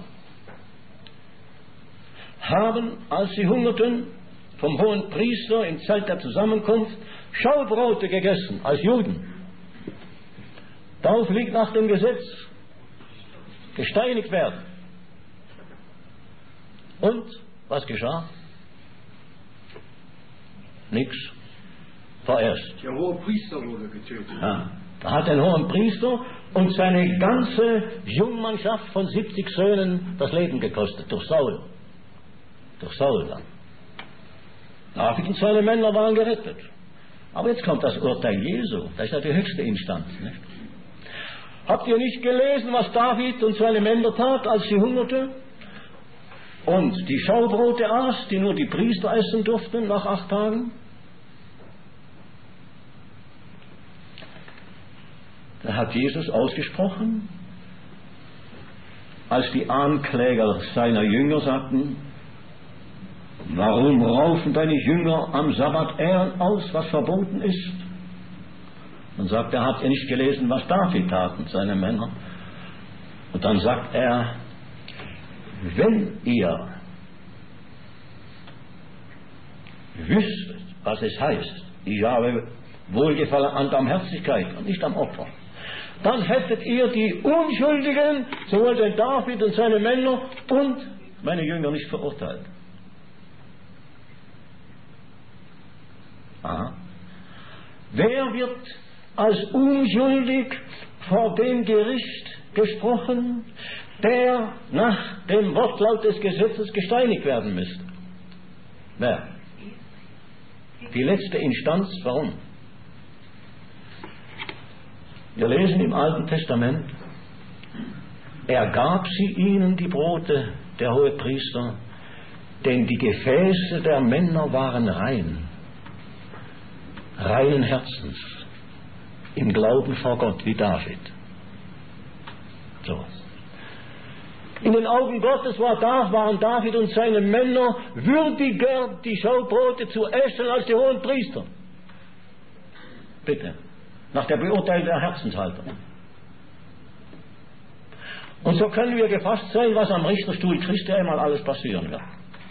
haben, als sie hungerten, vom hohen Priester im Zelt der Zusammenkunft Schaubrote gegessen, als Juden. Darauf liegt nach dem Gesetz gesteinigt werden. Und was geschah? Nichts. Vorerst. Der hohe Priester wurde getötet. Ja. Da hat ein hoher Priester und seine ganze Jungmannschaft von 70 Söhnen das Leben gekostet, durch Saul. Durch Saul dann. David und seine Männer waren gerettet. Aber jetzt kommt das Urteil Jesu. Das ist ja die höchste Instanz. Nicht? Habt ihr nicht gelesen, was David und seine Männer tat, als sie hungerte? Und die Schaubrote aß, die nur die Priester essen durften nach 8 Tagen? Da hat Jesus ausgesprochen, als die Ankläger seiner Jünger sagten, warum raufen deine Jünger am Sabbat Ehren aus, was verboten ist? Dann sagt er, habt ihr nicht gelesen, was David tat und seine Männer? Und dann sagt er, wenn ihr wüsstet, was es heißt, ich habe Wohlgefallen an Barmherzigkeit und nicht am Opfer, dann hättet ihr die Unschuldigen, sowohl den David und seine Männer und meine Jünger nicht verurteilt. Aha. Wer wird als unschuldig vor dem Gericht gesprochen, der nach dem Wortlaut des Gesetzes gesteinigt werden müsste? Wer? Die letzte Instanz, warum? Wir lesen im Alten Testament, er gab sie ihnen, die Brote, der Hohepriester, denn die Gefäße der Männer waren reinen Herzens, im Glauben vor Gott, wie David. So. In den Augen Gottes waren David und seine Männer würdiger, die Schaubrote zu essen, als die hohen Priester. Bitte. Nach der Beurteilung der Herzenshaltung. Und so können wir gefasst sein, was am Richterstuhl Christi einmal alles passieren wird.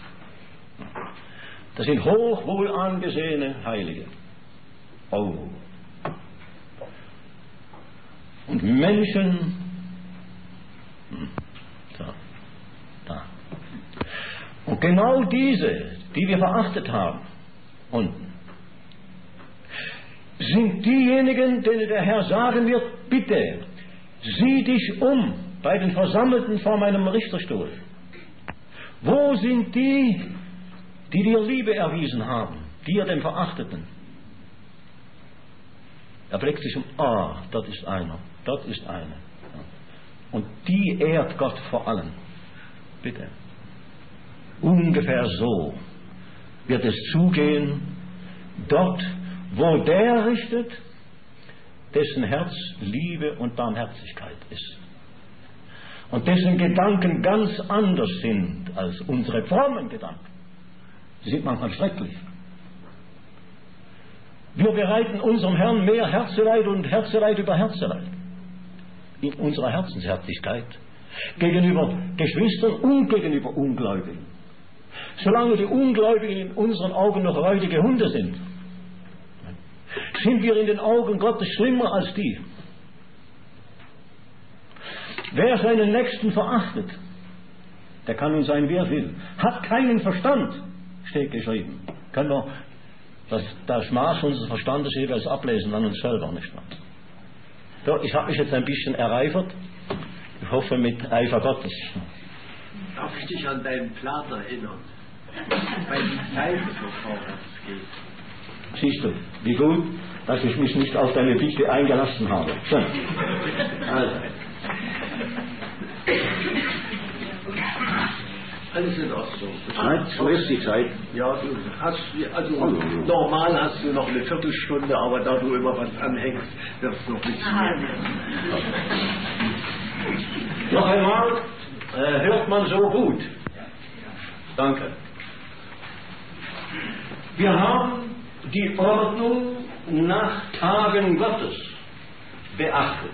Das sind hochwohl angesehene Heilige. Oh. Und Menschen, so, da. Und genau diese, die wir verachtet haben, unten, sind diejenigen, denen der Herr sagen wird, bitte, sieh dich um bei den Versammelten vor meinem Richterstuhl. Wo sind die, die dir Liebe erwiesen haben, dir den Verachteten? Er blickt sich um, dort ist einer, dort ist einer. Und die ehrt Gott vor allen. Bitte. Ungefähr so wird es zugehen, dort, wo der richtet, dessen Herz Liebe und Barmherzigkeit ist. Und dessen Gedanken ganz anders sind als unsere frommen Gedanken. Sie sind manchmal schrecklich. Wir bereiten unserem Herrn mehr Herzeleid und Herzeleid über Herzeleid. In unserer Herzensherzlichkeit. Gegenüber Geschwistern und gegenüber Ungläubigen. Solange die Ungläubigen in unseren Augen noch räudige Hunde sind, sind wir in den Augen Gottes schlimmer als die. Wer seinen Nächsten verachtet, der kann nun sein, wie er will. Hat keinen Verstand, steht geschrieben. Können wir das Maß unseres Verstandes jeweils ablesen an uns selber, nicht wahr? So, ich habe mich jetzt ein bisschen ereifert. Ich hoffe mit Eifer Gottes. Darf ich dich an deinen Plan erinnern? Weil die Zeit so vorwärts geht. Siehst du, wie gut, dass ich mich nicht auf deine Bitte eingelassen habe. Schön. Also. Alles in Ordnung. So ist die Zeit. Ja, du hast, normal hast du noch eine Viertelstunde, aber da du immer was anhängst, wird es noch nicht mehr. Noch einmal hört man so gut. Danke. Wir haben die Ordnung nach Tagen Gottes beachtet.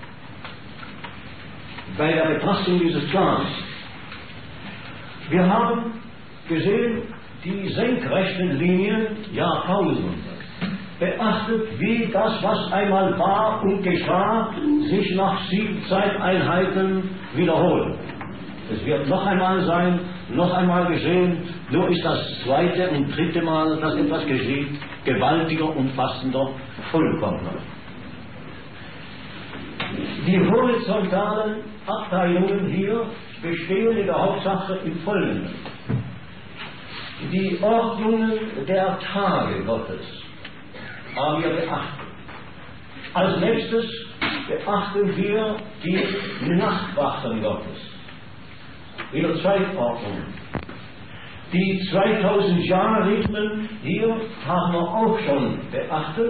Bei der Betrachtung dieses Plans. Wir haben gesehen, die senkrechten Linien Jahrtausende. Beachtet, wie das, was einmal war und geschah, sich nach 7 Zeiteinheiten wiederholt. Es wird noch einmal sein, noch einmal geschehen, nur ist das 2. und 3. Mal, dass etwas geschieht, gewaltiger, umfassender, vollkommener. Die horizontalen Abteilungen hier bestehen in der Hauptsache im Folgenden. Die Ordnungen der Tage Gottes haben wir beachtet. Als nächstes beachten wir die Nachtwachen Gottes. Wieder Zeitordnung. Die 2000 Jahre-Rhythmen hier haben wir auch schon beachtet.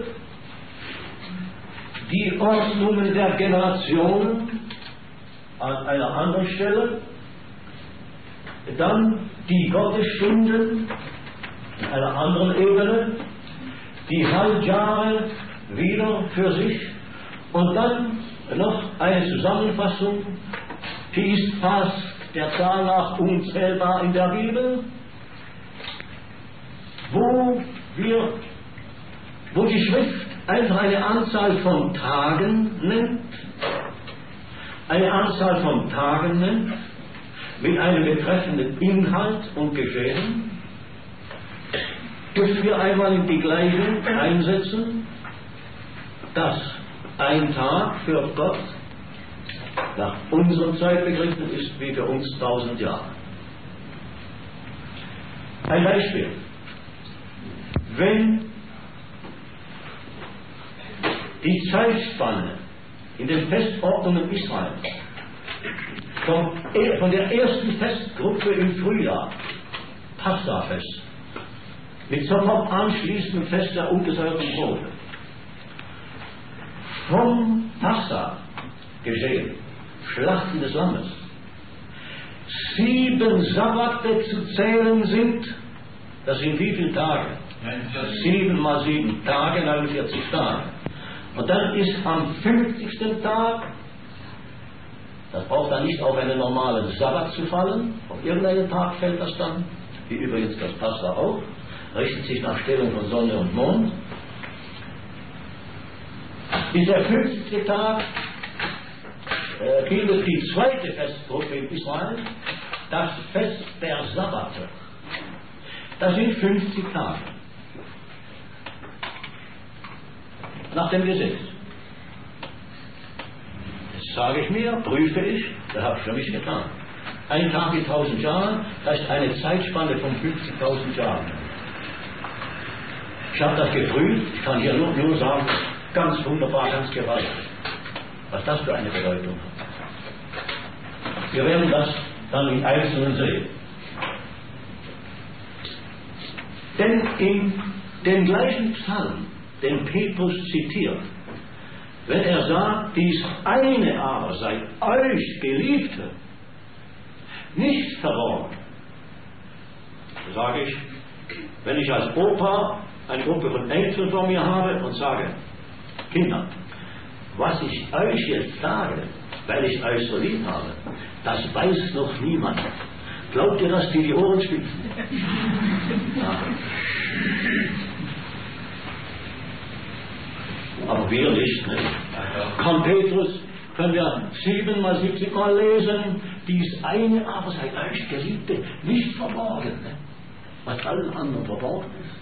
Die Ordnungen der Generationen an einer anderen Stelle. Dann die Gottesstunden an einer anderen Ebene. Die Halbjahre wieder für sich. Und dann noch eine Zusammenfassung, die ist fast der Zahl nach unzählbar in der Bibel, wo die Schrift einfach eine Anzahl von Tagen nennt, mit einem betreffenden Inhalt und Geschehen, dürfen wir einmal in die Gleichung einsetzen, dass ein Tag für Gott nach unseren Zeitbegriffen ist wie für uns 1000 Jahre. Ein Beispiel. Wenn die Zeitspanne in den Festordnungen Israels von der ersten Festgruppe im Frühjahr, Passafest, mit sofort anschließendem Fest der ungesäuerten Brote, vom Passa geschehen, Schlachten des Lammes, 7 Sabbate zu zählen sind, das sind wie viele Tage? 7 mal 7 Tage, 49 Tage. Und dann ist am 50. Tag, das braucht dann nicht auf einen normalen Sabbat zu fallen, auf irgendeinen Tag fällt das dann, wie übrigens das Passa auch, richtet sich nach Stellung von Sonne und Mond. Ist der 50. Tag, bildet die zweite Festgruppe in Israel, das Fest der Sabbate. Das sind 50 Tage. Nach dem Gesetz. Das sage ich mir, prüfe ich, das habe ich für mich getan. Ein Tag in 1000 Jahren, das ist eine Zeitspanne von 50.000 Jahren. Ich habe das geprüft, ich kann hier nur sagen, ganz wunderbar, ganz gewaltig, was das für eine Bedeutung hat. Wir werden das dann im Einzelnen sehen. Denn in dem gleichen Psalm, den Petrus zitiert, wenn er sagt, dies eine aber sei euch Geliebte, nicht verborgen, so sage ich, wenn ich als Opa eine Gruppe von Enkeln vor mir habe und sage, Kinder, was ich euch jetzt sage, weil ich euch so lieb habe, das weiß noch niemand. Glaubt ihr, dass die Ohren spitzen? Ja. Aber wir nicht. Ne? Kann Petrus, können wir 7 mal 70 Mal lesen, dies eine aber sei euch Geliebte, nicht verborgen, ne? Was allen anderen verborgen ist.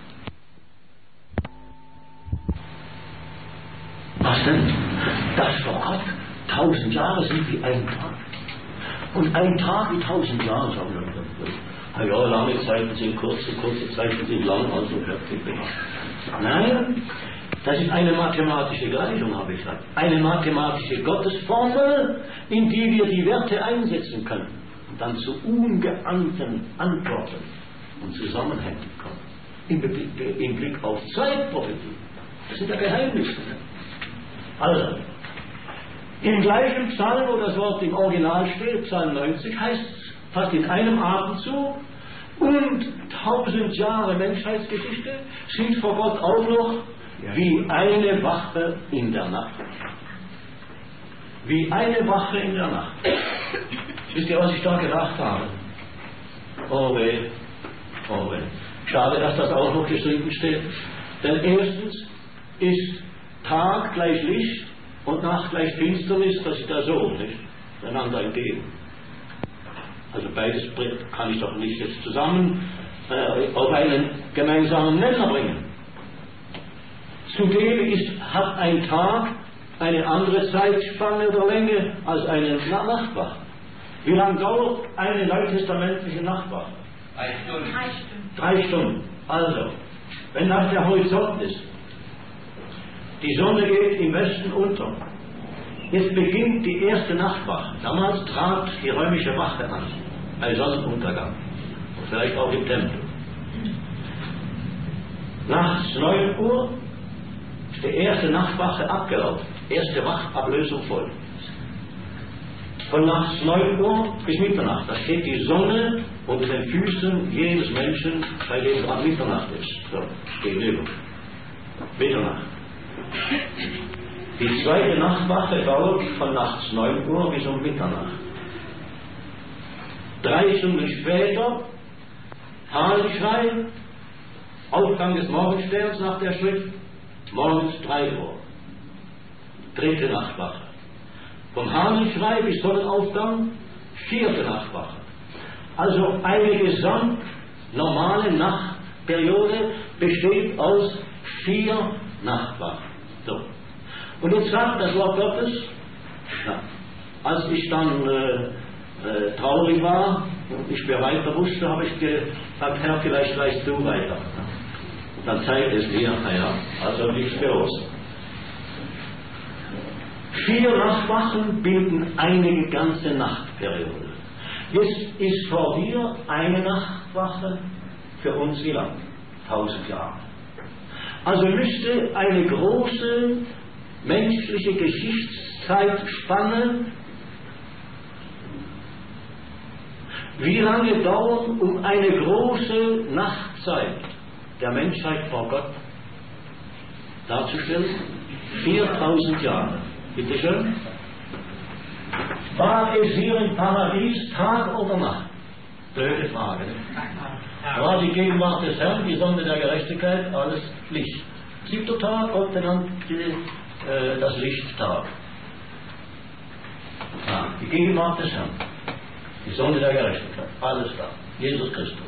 Was denn? Das vor Gott 1000 Jahre sind wie ein Tag. Und ein Tag wie 1000 Jahre, sagen wir. Ja, lange Zeiten sind kurze Zeiten sind lang, also fertig. Nein, das ist eine mathematische Gleichung, habe ich gesagt. Eine mathematische Gottesformel, in die wir die Werte einsetzen können und dann zu ungeahnten Antworten und Zusammenhängen kommen. Im Blick auf Zeitprophetie. Das sind ja Geheimnisse. Also, im gleichen Psalm, wo das Wort im Original steht, Psalm 90, heißt es fast in einem Atemzug, und 1000 Jahre Menschheitsgeschichte sind vor Gott auch noch wie eine Wache in der Nacht. Wie eine Wache in der Nacht. Wisst ihr, was ich da gedacht habe? Oh weh, oh weh. Schade, dass das auch noch geschrieben steht. Denn erstens ist Tag gleich Licht und Nacht gleich Finsternis, das ist ja so, nicht? Einander entgegen. Also beides kann ich doch nicht jetzt zusammen auf einen gemeinsamen Nenner bringen. Zudem hat ein Tag eine andere Zeitspanne oder Länge als eine Nachtwache. Wie lange dauert eine neutestamentliche Nachtwache? 3 Stunden. 3 Stunden. 3 Stunden. Also, wenn nach der Horizont ist, die Sonne geht im Westen unter, Jetzt beginnt die erste Nachtwache. Damals trat die römische Wache an, bei Sonnenuntergang. Und vielleicht auch im Tempel. Nachts 9 Uhr ist die erste Nachtwache abgelaufen. Erste Wachablösung voll. Von nachts 9 Uhr bis Mitternacht. Da steht die Sonne unter den Füßen jedes Menschen, bei dem gerade Mitternacht ist. So, gegenüber. Mitternacht. Die zweite Nachtwache dauert von nachts 9 Uhr bis um Mitternacht. 3 Stunden später, Hahnenschrei, Aufgang des Morgensterns nach der Schrift, morgens 3 Uhr. Dritte Nachtwache. Vom Hahnenschrei bis Sonnenaufgang, 4. Nachtwache. Also eine gesamt normale Nachtperiode besteht aus 4 Nachtwachen. So. Und jetzt sagt das Wort Gottes, ja, als ich dann traurig war und nicht mehr weiter wusste, habe ich gesagt, Herr, vielleicht weißt du weiter. Dann zeigt es mir, naja, also nichts für uns. 4 Nachtwachen bilden eine ganze Nachtperiode. Jetzt ist vor dir eine Nachtwache für uns wie lang? 1000 Jahre. Also müsste eine große menschliche Geschichtszeitspanne wie lange dauern, um eine große Nachtzeit der Menschheit vor Gott darzustellen? 4000 Jahre. Bitte schön. War es hier im Paradies Tag oder Nacht? Blöde Frage. War die Gegenwart des Herrn, die Sonne der Gerechtigkeit, alles Licht. 7. Tag, Gott benannt das Lichttag. Ja, die Gegenwart des Herrn, die Sonne der Gerechtigkeit, alles da. Jesus Christus.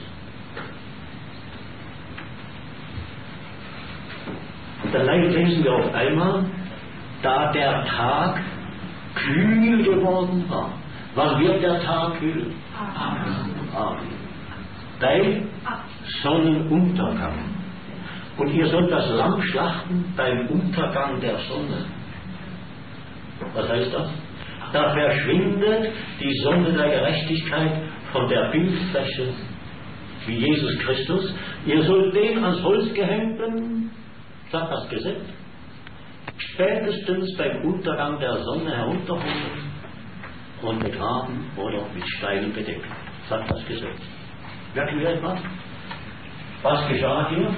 Und dann lesen wir auf einmal, da der Tag kühl geworden war. Wann wird der Tag kühl? Abend. Beim Sonnenuntergang. Und ihr sollt das Lamm schlachten beim Untergang der Sonne. Was heißt das? Da verschwindet die Sonne der Gerechtigkeit von der Bildfläche wie Jesus Christus. Ihr sollt den ans Holz gehängten, sagt das Gesetz, spätestens beim Untergang der Sonne herunterholen und begraben oder mit Steinen bedecken, sagt das Gesetz. Merken wir etwas? Was geschah hier?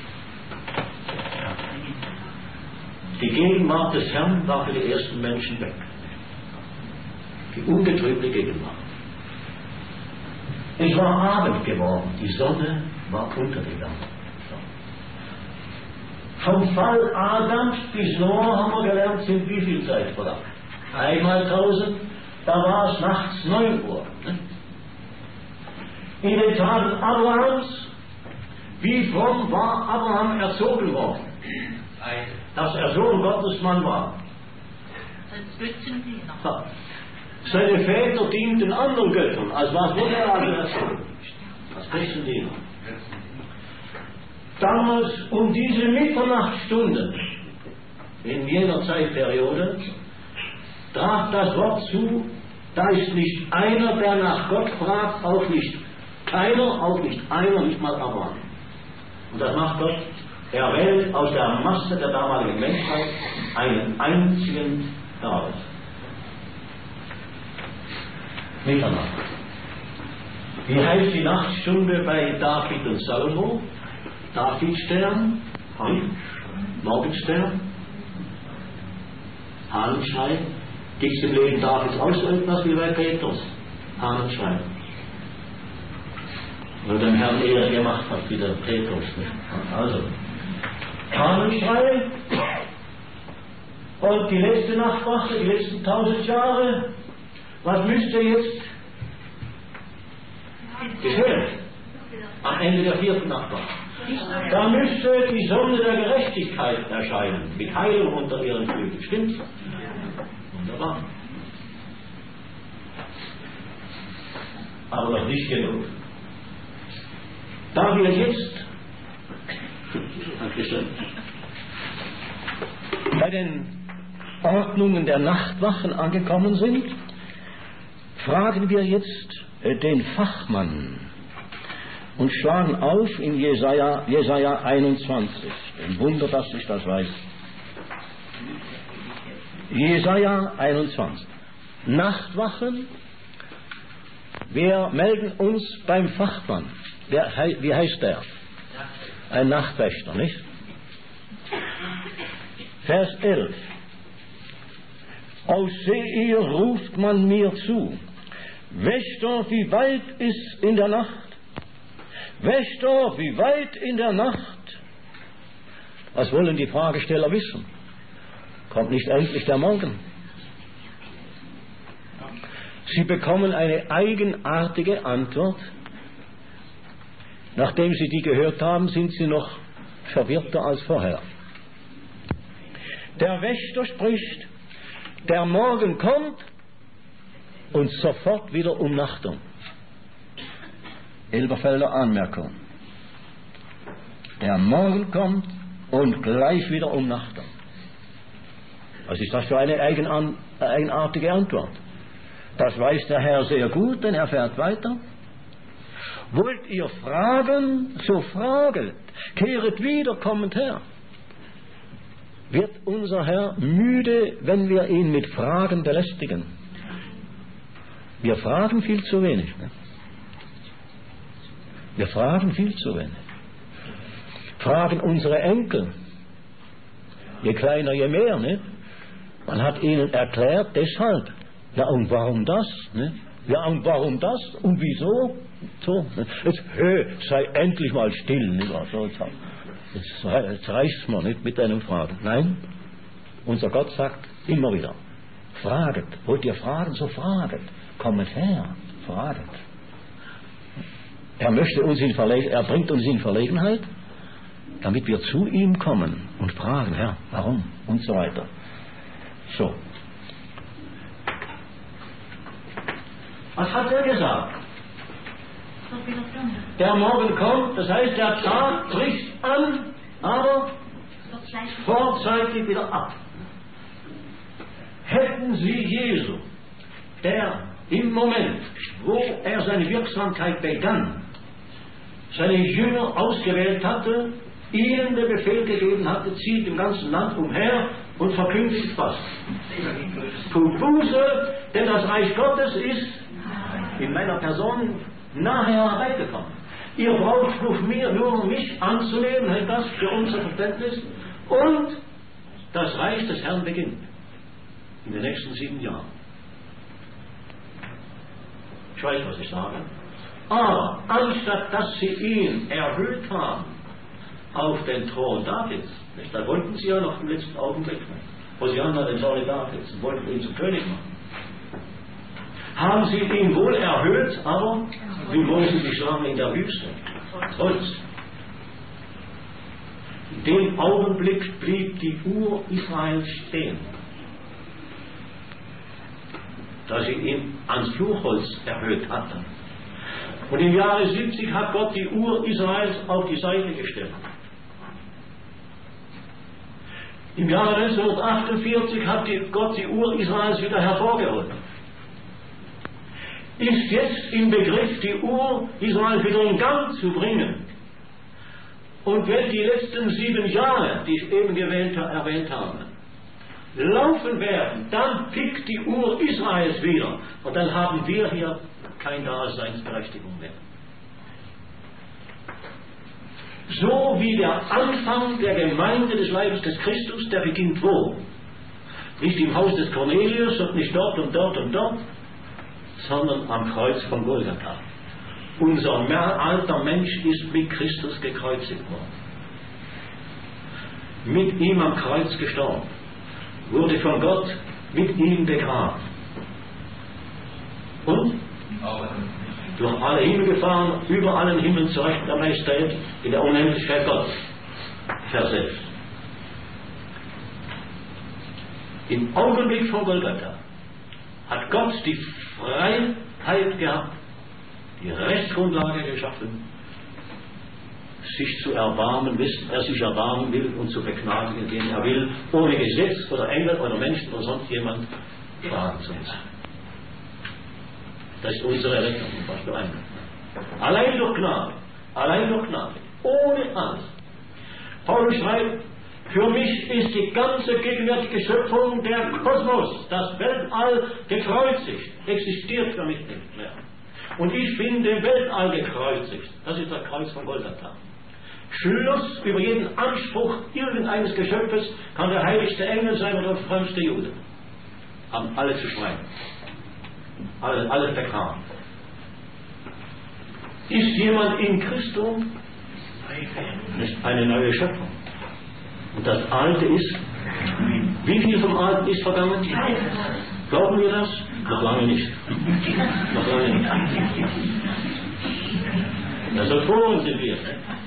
Die Gegenwart des Herrn war für die ersten Menschen weg. Die ungetrübte Gegenwart. Es war Abend geworden, die Sonne war untergegangen. Vom Fall Adams bis Noah haben wir gelernt, sind wie viel Zeit vergangen? Einmal 1000, da war es nachts 9 Uhr. In den Tagen Abrahams, wie fromm war Abraham erzogen worden? Dass er Sohn Gottes Mann war. Seine Väter dienten anderen Göttern. Als was wurde er also erzogen? Als Götzendiener. Damals um diese Mitternachtstunde, in jener Zeitperiode, traf das Wort zu, da ist nicht einer, der nach Gott fragt, auch nicht keiner, auch nicht einer, nicht mal Abraham. Und das macht Gott. Er wählt aus der Masse der damaligen Menschheit einen einzigen heraus. Mitternacht. Wie heißt die Nachtstunde bei David und Salomo? Davidstern, Morgenstern, Hahnenschrei. Gibt es im Leben Davids auch so etwas wie bei Petrus? Hahnenschrei. Weil dem Herrn eher gemacht hat wie der Petrus. Also, Hahnenschrei und die letzte Nachtwache, die letzten 1000 Jahre. Was müsste jetzt geschehen? Am Ende der 4. Nachtwache. Da müsste die Sonne der Gerechtigkeit erscheinen, mit Heilung unter ihren Flügeln. Stimmt's? Wunderbar. Aber noch nicht genug. Da wir jetzt bei den Ordnungen der Nachtwachen angekommen sind, fragen wir jetzt den Fachmann und schlagen auf in Jesaja 21. Ein Wunder, dass ich das weiß. Jesaja 21. Nachtwachen. Wir melden uns beim Fachmann. Wie heißt der? Ein Nachtwächter, nicht? Vers 11. Aus Seir ruft man mir zu. Wächter, wie weit ist in der Nacht? Wächter, wie weit in der Nacht? Was wollen die Fragesteller wissen? Kommt nicht endlich der Morgen? Sie bekommen eine eigenartige Antwort. Nachdem sie die gehört haben, sind sie noch verwirrter als vorher. Der Wächter spricht, der Morgen kommt und sofort wieder Umnachtung. Elberfelder Anmerkung. Der Morgen kommt und gleich wieder Umnachtung. Was ist das für eine eigenartige Antwort? Das weiß der Herr sehr gut, denn er fährt weiter. Wollt ihr fragen, so fraget. Kehret wieder, kommt her. Wird unser Herr müde, wenn wir ihn mit Fragen belästigen? Wir fragen viel zu wenig. Ne? Wir fragen viel zu wenig. Fragen unsere Enkel. Je kleiner, je mehr. Ne? Man hat ihnen erklärt, deshalb. Ja, und warum das? Ne? Ja, und warum das? Und wieso? So. Jetzt, sei endlich mal still. Ne? So, jetzt reicht's mir nicht mit deinen Fragen. Nein, unser Gott sagt immer wieder, fraget. Wollt ihr fragen, so fraget. Kommet her, fraget. Er bringt uns in Verlegenheit, damit wir zu ihm kommen und fragen, Herr, warum? Und so weiter. So. Was hat er gesagt? Der Morgen kommt, das heißt, der Tag bricht an, aber vorzeitig wieder ab. Hätten Sie Jesu, der im Moment, wo er seine Wirksamkeit begann, seine Jünger ausgewählt hatte, ihnen den Befehl gegeben hatte, zieht im ganzen Land umher und verkündigt was? Tut Buße, denn das Reich Gottes ist in meiner Person nahe herbeigekommen. Ihr braucht nur mich anzunehmen, das für unser Verständnis, und das Reich des Herrn beginnt in den nächsten 7 Jahren. Ich weiß, was ich sage. Aber anstatt dass sie ihn erhöht haben auf den Thron Davids, da wollten sie ja noch im letzten Augenblick, Hosianna, den Sohn Davids, und wollten ihn zum König machen. Haben sie ihn wohl erhöht, aber wie Mose die Schlange in der Wüste. Holz. In dem Augenblick blieb die Uhr Israels stehen, da sie ihn ans Fluchholz erhöht hatten. Und im Jahre 70 hat Gott die Uhr Israels auf die Seite gestellt. Im Jahre 1948 hat Gott die Uhr Israels wieder hervorgeholt. Ist jetzt im Begriff, die Uhr Israels wieder in Gang zu bringen. Und wenn die letzten 7 Jahre, die ich eben erwähnt habe, laufen werden, dann tickt die Uhr Israels wieder. Und dann haben wir hier keine Daseinsberechtigung mehr. So wie der Anfang der Gemeinde des Leibes des Christus, der beginnt wo? Nicht im Haus des Cornelius und nicht dort und dort und dort, sondern am Kreuz von Golgatha. Unser alter Mensch ist mit Christus gekreuzigt worden. Mit ihm am Kreuz gestorben. Wurde von Gott mit ihm begraben. Und durch alle Himmel gefahren, über allen Himmeln zu Rechten der Majestät, in der Unendlichkeit Gottes versetzt. Im Augenblick von Golgatha hat Gott die Freiheit gehabt, die Rechtsgrundlage geschaffen, sich zu erbarmen, bis er sich erbarmen will und zu begnadigen, den er will, ohne Gesetz oder Engel oder Menschen oder sonst jemand fragen zu müssen. Das ist unsere Rettung, was du einmal. Allein durch Gnade, ohne alles. Paulus schreibt, für mich ist die ganze gegenwärtige Schöpfung, der Kosmos, das Weltall gekreuzigt, existiert für mich nicht mehr. Und ich bin dem Weltall gekreuzigt. Das ist das Kreuz von Golgatha. Schluss über jeden Anspruch irgendeines Geschöpfes kann der heiligste Engel sein oder der frömmste Jude. Haben alle zu schweigen. Alle begraben. Ist jemand in Christus? Ist eine neue Schöpfung. Und das Alte ist, wie viel vom Alten ist vergangen? Glauben wir das? Noch lange nicht. Noch lange nicht. Also vor uns sind wir.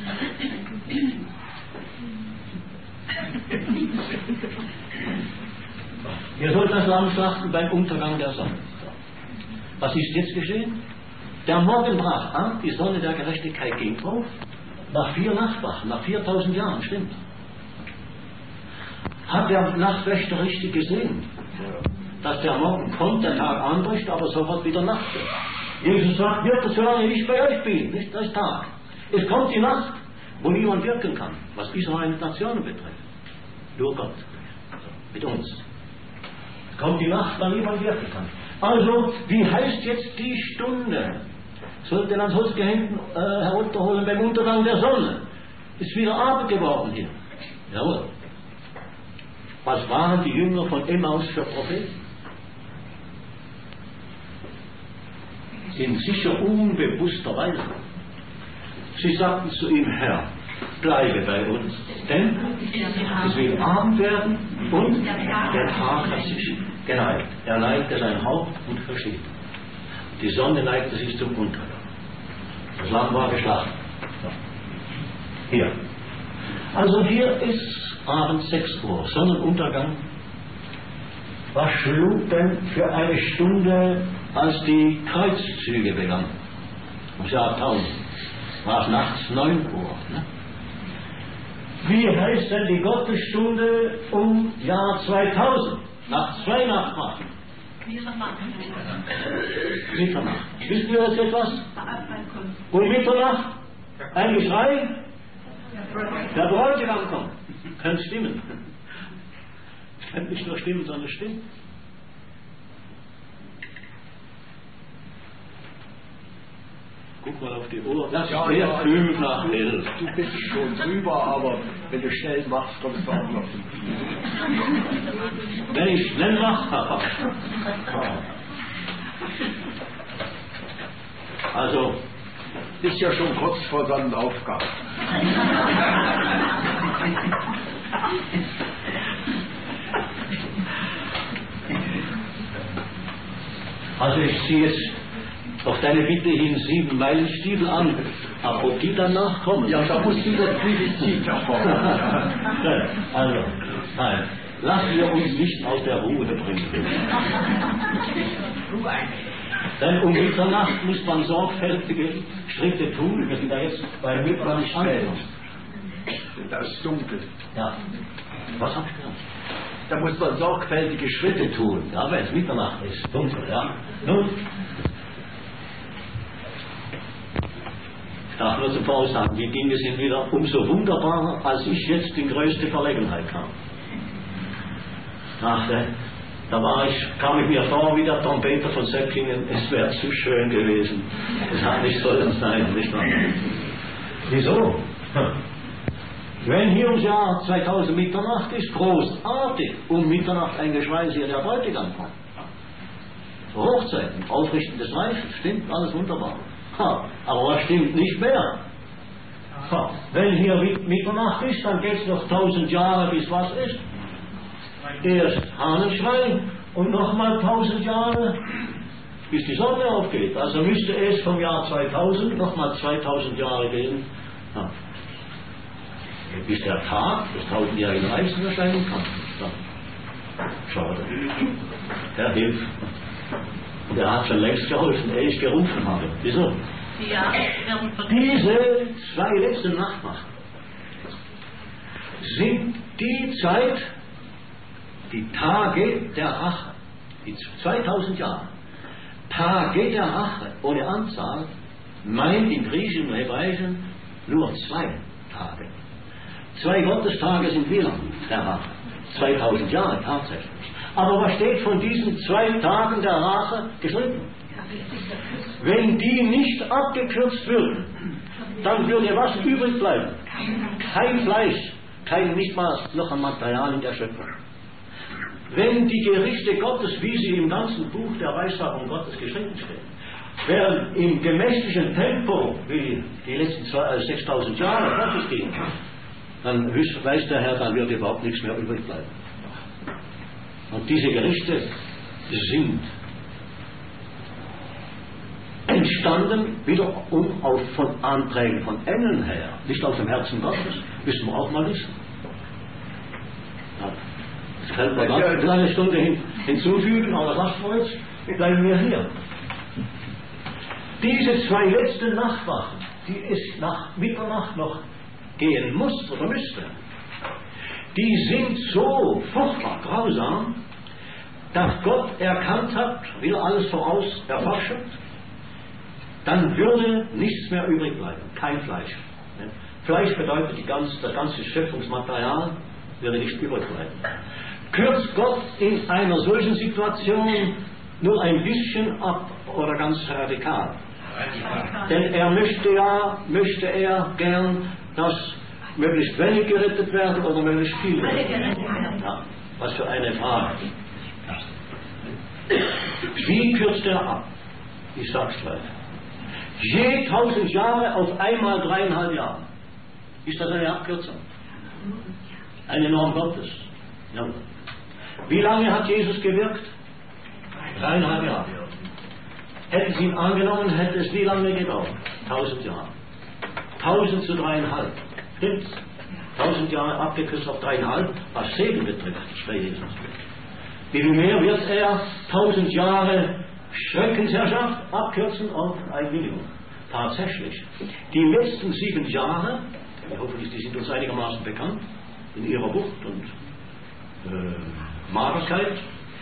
Wir sollten das Lamm schlachten beim Untergang der Sonne. Was ist jetzt geschehen? Der Morgen brach an, die Sonne der Gerechtigkeit ging auf, nach 4 Nachtwachen, nach 4000 Jahren, stimmt. Hat der Nachtwächter richtig gesehen, dass der Morgen kommt, der Tag anbricht, aber sofort wieder Nacht wird. Jesus sagt, wirkt solange ich bei euch bin, nicht das Tag. Es kommt die Nacht, wo niemand wirken kann, was Israel und Nationen betrifft. Nur Gott, mit uns. Es kommt die Nacht, wann niemand wirken kann. Also, wie heißt jetzt die Stunde? Sollte man das Holzgehängt herunterholen beim Untergang der Sonne? Ist wieder Abend geworden hier. Jawohl. Was waren die Jünger von Emmaus für Propheten? In sicher unbewusster Weise. Sie sagten zu ihm, Herr, bleibe bei uns, denn es will Abend werden und der Tag hat sich geneigt. Er neigte sein Haupt und verschied. Die Sonne neigte sich zum Untergang. Das Lamm war geschlachtet. Hier. Also hier ist abends 6 Uhr, Sonnenuntergang. Was schlug denn für eine Stunde, als die Kreuzzüge begannen? Im Jahr 1000. War es nachts 9 Uhr. Ne? Wie heißt denn die Gottesstunde um Jahr 2000? Nach 2 Nachtwachen. Mitternacht. Wisst ihr das etwas? Um Mitternacht? Ein Geschrei? Der Bräutigam kommt. Kann stimmen. Kann nicht nur stimmen, sondern stimmt. Guck mal auf die Uhr. Das ist 5 nach 11. Du bist schon drüber, aber wenn du schnell machst, kommst du auch noch. Wenn ich schnell mache. Also, Ist ja schon kurz vor Sonnenaufgang. Also ich ziehe jetzt auf deine Bitte hin 7 Meilenstiefel an. Aber ob die dann nachkommen? Ja, da muss dieser Defizit hervorkommen. Also, nein. Lassen wir uns nicht aus der Ruhe bringen. Denn um Mitternacht muss man sorgfältige Schritte tun. Wir sind da jetzt bei Mitternacht angekommen. Da ist dunkel. Ja. Was hab ich gesagt? Da muss man sorgfältige Schritte tun. Ja, wenn es Mitternacht ist, dunkel, ja. Nun, ich darf nur zum Voraus sagen, die Dinge sind wieder umso wunderbarer, als ich jetzt in größte Verlegenheit kam. Ach, kam ich mir vor wie der Trompeter von Söcklingen, es wäre zu schön gewesen. Es hat nicht sollen sein, nicht wahr? Wieso? Wenn hier ums Jahr 2000 Mitternacht ist, großartig, um Mitternacht ein Geschrei hier der Bräutigam kommt. Hochzeiten, Aufrichten des Reiches, stimmt, alles wunderbar. Aber was stimmt nicht mehr? Wenn hier Mitternacht ist, dann geht es noch 1000 Jahre, bis was ist. Erst Hahnenschrei und nochmal 1000 Jahre, bis die Sonne aufgeht. Also müsste es vom Jahr 2000 nochmal 2000 Jahre gehen, bis der Tag des 1000-jährigen Reichs erscheinen kann. Schade. Der hilft. Und er hat schon längst geholfen, ehe ich gerufen habe. Wieso? Diese zwei letzten Nachtwachen sind die Zeit, die Tage der Rache, die 2000 Jahre. Tage der Rache ohne Anzahl meint im Griechischen und Hebräischen nur 2 Tage. 2 Gottestage sind wie lang der Rache? 2000 Jahre tatsächlich. Aber was steht von diesen 2 Tagen der Rache geschrieben? Wenn die nicht abgekürzt würden, dann würde was übrig bleiben? Kein Fleisch, nicht mal noch ein Material in der Schöpfung. Wenn die Gerichte Gottes, wie sie im ganzen Buch der Weissagung Gottes geschrieben stehen, während im gemächlichen Tempo, wie die letzten 6000 Jahre fertig gehen, dann weiß der Herr, dann wird überhaupt nichts mehr übrig bleiben. Und diese Gerichte sind entstanden wiederum von Anträgen von Engeln her, nicht aus dem Herzen Gottes, müssen wir auch mal wissen. Ja, das können wir ganz eine kleine Stunde hinzufügen, aber das lassen wir jetzt, bleiben wir hier. Diese 2 letzten Nachtwachen, die es nach Mitternacht noch gehen muss oder müsste, die sind so furchtbar grausam, dass Gott erkannt hat, will alles voraus erforschen, dann würde nichts mehr übrig bleiben, kein Fleisch. Fleisch bedeutet das ganze Schöpfungsmaterial würde nicht übrig bleiben. Kürzt Gott in einer solchen Situation nur ein bisschen ab oder ganz radikal? Denn er möchte er gern, dass möglichst wenig gerettet werden oder möglichst viel gerettet werden. Ja, was für eine Frage. Wie kürzt er ab? Ich sag's gleich. Je 1000 Jahre auf einmal 3,5 Jahre. Ist das eine Abkürzung? Eine Norm Gottes. Ja. Wie lange hat Jesus gewirkt? 3,5 Jahre. Hätten sie ihn angenommen, hätte es wie lange gedauert? 1000 Jahre. 1000 zu 3,5. Stimmt's? 1000 Jahre abgekürzt auf 3,5, was Segen betrifft, bei Jesus. Wie viel mehr wird er 1000 Jahre Schreckensherrschaft abkürzen auf ein Minimum? Tatsächlich. Die letzten 7 Jahre, hoffentlich die sind uns einigermaßen bekannt, in ihrer Wucht und Magerkeit.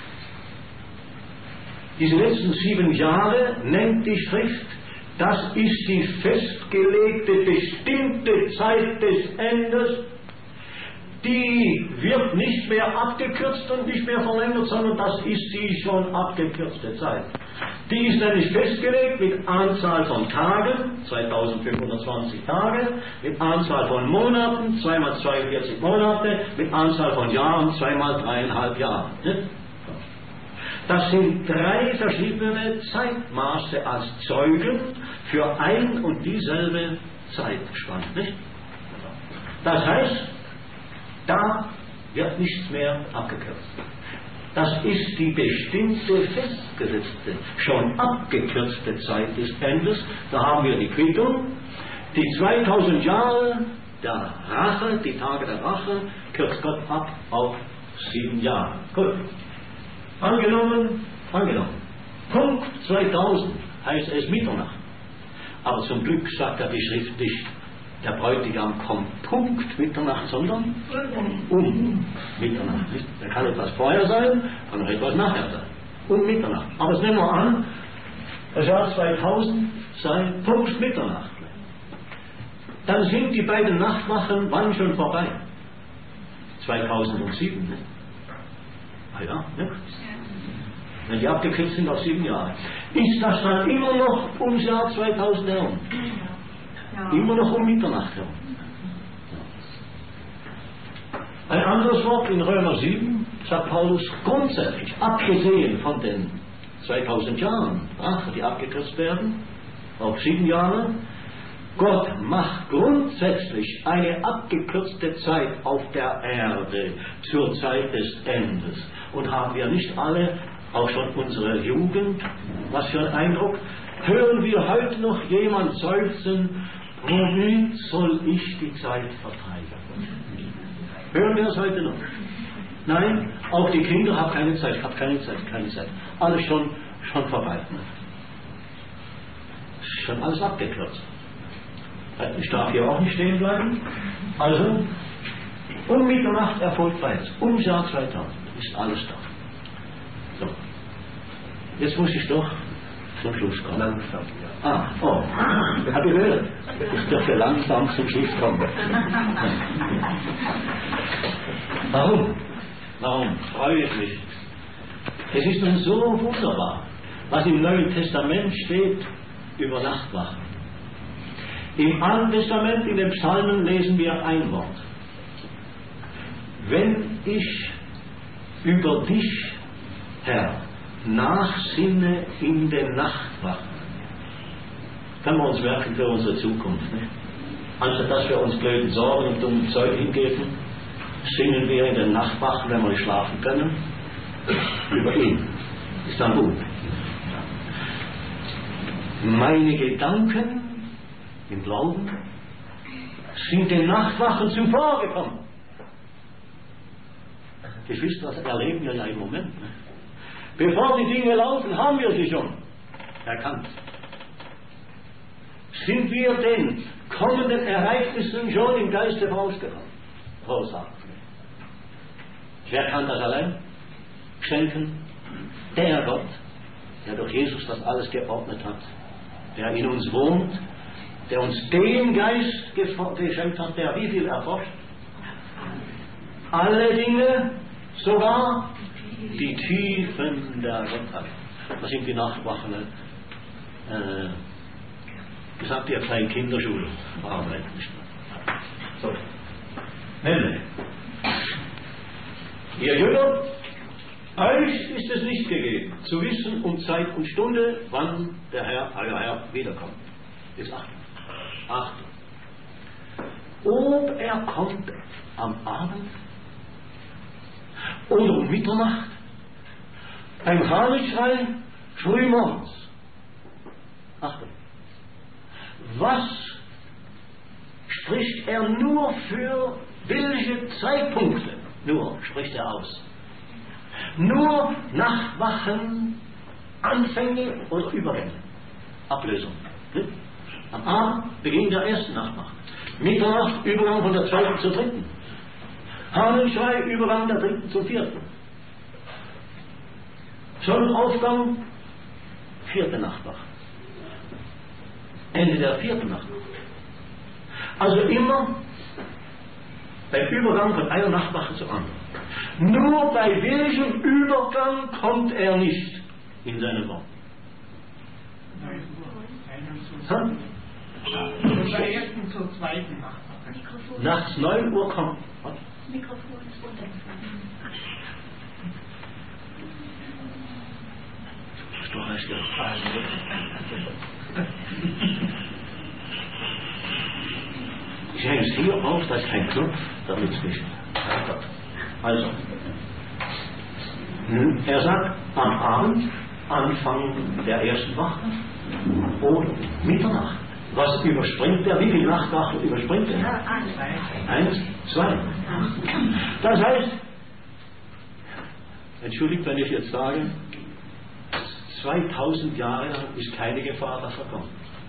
Diese letzten 7 Jahre nennt die Schrift, das ist die festgelegte, bestimmte Zeit des Endes. Die wird nicht mehr abgekürzt und nicht mehr verlängert, sondern das ist die schon abgekürzte Zeit. Die ist nämlich festgelegt mit Anzahl von Tagen, 2520 Tage, mit Anzahl von Monaten, 2 mal 42 Monate, mit Anzahl von Jahren, 2 mal 3,5 Jahre. Das sind 3 verschiedene Zeitmaße als Zeugen für ein und dieselbe Zeitspanne. Nicht? Das heißt, da wird nichts mehr abgekürzt. Das ist die bestimmte, festgesetzte, schon abgekürzte Zeit des Endes. Da haben wir die Quittung. Die 2000 Jahre der Rache, die Tage der Rache, kürzt Gott ab auf 7 Jahre. Gut. Angenommen. Punkt 2000 heißt es Mitternacht. Aber zum Glück sagt er die Schrift nicht, der Bräutigam kommt Punkt Mitternacht, sondern um Mitternacht. Da kann etwas vorher sein, kann auch etwas nachher sein. Um Mitternacht. Aber jetzt nehmen wir an, das Jahr 2000 sei Punkt Mitternacht. Dann sind die beiden Nachtwachen wann schon vorbei? 2007. Ne? Ah ja, ne? Wenn die abgekürzt sind auf 7 Jahre. Ist das dann immer noch ums Jahr 2000 herum? Ja. Immer noch um Mitternacht herum. Ein anderes Wort in Römer 7 sagt Paulus grundsätzlich, abgesehen von den 2000 Jahren, die abgekürzt werden auf 7 Jahre, Gott macht grundsätzlich eine abgekürzte Zeit auf der Erde zur Zeit des Endes. Und haben wir nicht alle, auch schon unsere Jugend, was für ein Eindruck, hören wir heute noch jemand seufzen, womit soll ich die Zeit vertreiben? Hören wir das heute noch? Nein, auch die Kinder haben keine Zeit, keine Zeit. Alles schon vorbei. ist schon alles abgekürzt. Ich darf hier auch nicht stehen bleiben. Also, um Mitternacht erfolgt beides. Ums Jahr 2000 ist alles da. So. Jetzt muss ich doch zum Schluss kommen. Langsam, ja. Habt ihr gehört? Ich dürfte langsam zum Schluss kommen. Warum freue ich mich? Es ist nun so wunderbar, was im Neuen Testament steht über Nachtwachen. Im Alten Testament, in den Psalmen, lesen wir ein Wort. Wenn ich über dich, Herr, nachsinne in den Nachtwachen, können wir uns merken für unsere Zukunft. Ne? Anstatt dass wir uns blöden Sorgen und dummen Zeug hingeben, singen wir in den Nachtwachen, wenn wir nicht schlafen können, über ihn. Ist dann gut. Meine Gedanken im Glauben sind den Nachtwachen zuvor gekommen. Geschwister, das erleben wir ja im Moment. Ne? Bevor die Dinge laufen, haben wir sie schon erkannt. Sind wir den kommenden Ereignissen schon im Geiste vorausgekommen? Wer kann das allein schenken? Der Gott, der durch Jesus das alles geordnet hat, der in uns wohnt, der uns den Geist geschenkt hat, der wie viel erforscht? Alle Dinge, sogar die Tiefen der Gottheit. Das sind die Nachtwachen. Gesagt, ihr kleinen Kinderschule. So. Nämlich, ihr Jünger, euch ist es nicht gegeben, zu wissen um Zeit und Stunde, wann der Herr, euer Herr, wiederkommt. Jetzt Achtung. Ob er kommt am Abend oder um Mitternacht, beim Hahnenschrei, frühmorgens. Achtung. Was spricht er nur für welche Zeitpunkte? Nur spricht er aus. Nur Nachtwachen, Anfänge oder Übergänge. Ablösung. Am Abend Beginn der ersten Nachtwache. Mitternacht Übergang von der zweiten zur dritten. Hahnenschrei Übergang der dritten zur vierten. Sonnenaufgang vierte Nachtwache. Ende der vierten Nachtwache. Also immer beim Übergang von einer Nachtwache zur anderen. Nur bei welchem Übergang kommt er nicht in seine Wort? 9 Uhr. Von der ersten zur zweiten Nachtwache. Nachts 9 Uhr kommt. Was? Das Mikrofon ist runtergefallen. Doch, heißt ja. Ich hänge es hier auf, da ist kein Knopf, damit es nicht. Also, er sagt am Abend, Anfang der ersten Wache oder Mitternacht. Was überspringt er? Wie viele Nachtwachen überspringt er? 1, 2. Das heißt, entschuldigt, wenn ich jetzt sage, 2000 Jahre lang ist keine Gefahr, dass er kommt.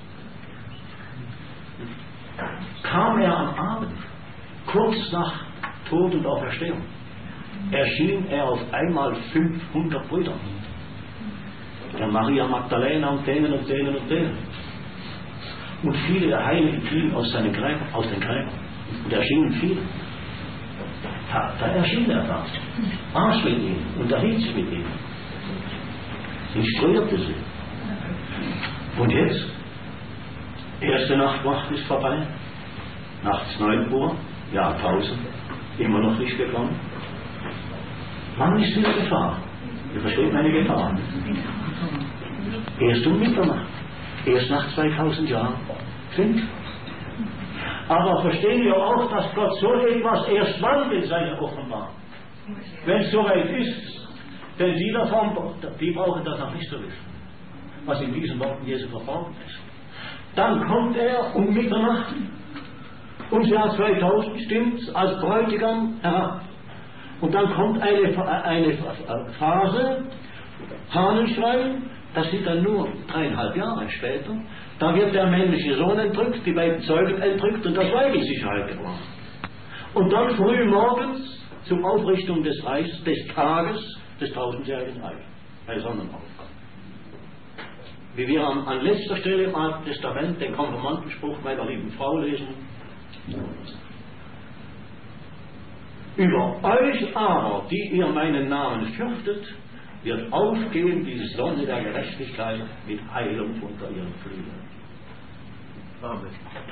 Kam er am Abend, kurz nach Tod und Auferstehung, erschien er auf einmal 500 Brüdern. Der Maria Magdalena und denen und denen und denen. Und viele der Heiligen fielen aus den Gräbern. Und erschienen viele. Da erschien er da. Aß mit ihnen, unterhielt sich mit ihnen. Instruierte sie. Und jetzt? Erste Nachtwache ist vorbei. Nachts 9 Uhr, Jahr 1000, immer noch nicht gekommen. Wann ist wieder Gefahr? Ihr versteht meine Gefahr. Erst um Mitternacht. Erst nach 2000 Jahren. Stimmt. Aber verstehen wir auch, dass Gott so etwas erst wann in seiner Offenbarung? Wenn es soweit ist, denn die davon, die brauchen das noch nicht zu wissen, was in diesen Worten Jesu verborgen ist. Dann kommt er um Mitternacht, ums Jahr 2000, stimmt, als Bräutigam herab. Und dann kommt eine Phase, Hahnenschrei, das sind dann nur 3,5 Jahre später, Da wird der männliche Sohn entrückt, die beiden Zeugen entrückt und das Weib in Sicherheit gebracht. Und dann früh morgens zur Aufrichtung des Reichs, des Tages des tausendjährigen Reichs, bei Sonnenaufgang. Wie wir an letzter Stelle im Alten Testament den Konfirmandenspruch meiner lieben Frau lesen. Über euch aber, die ihr meinen Namen fürchtet, wird aufgehen die Sonne der Gerechtigkeit mit Heilung unter ihren Flügeln. Amen.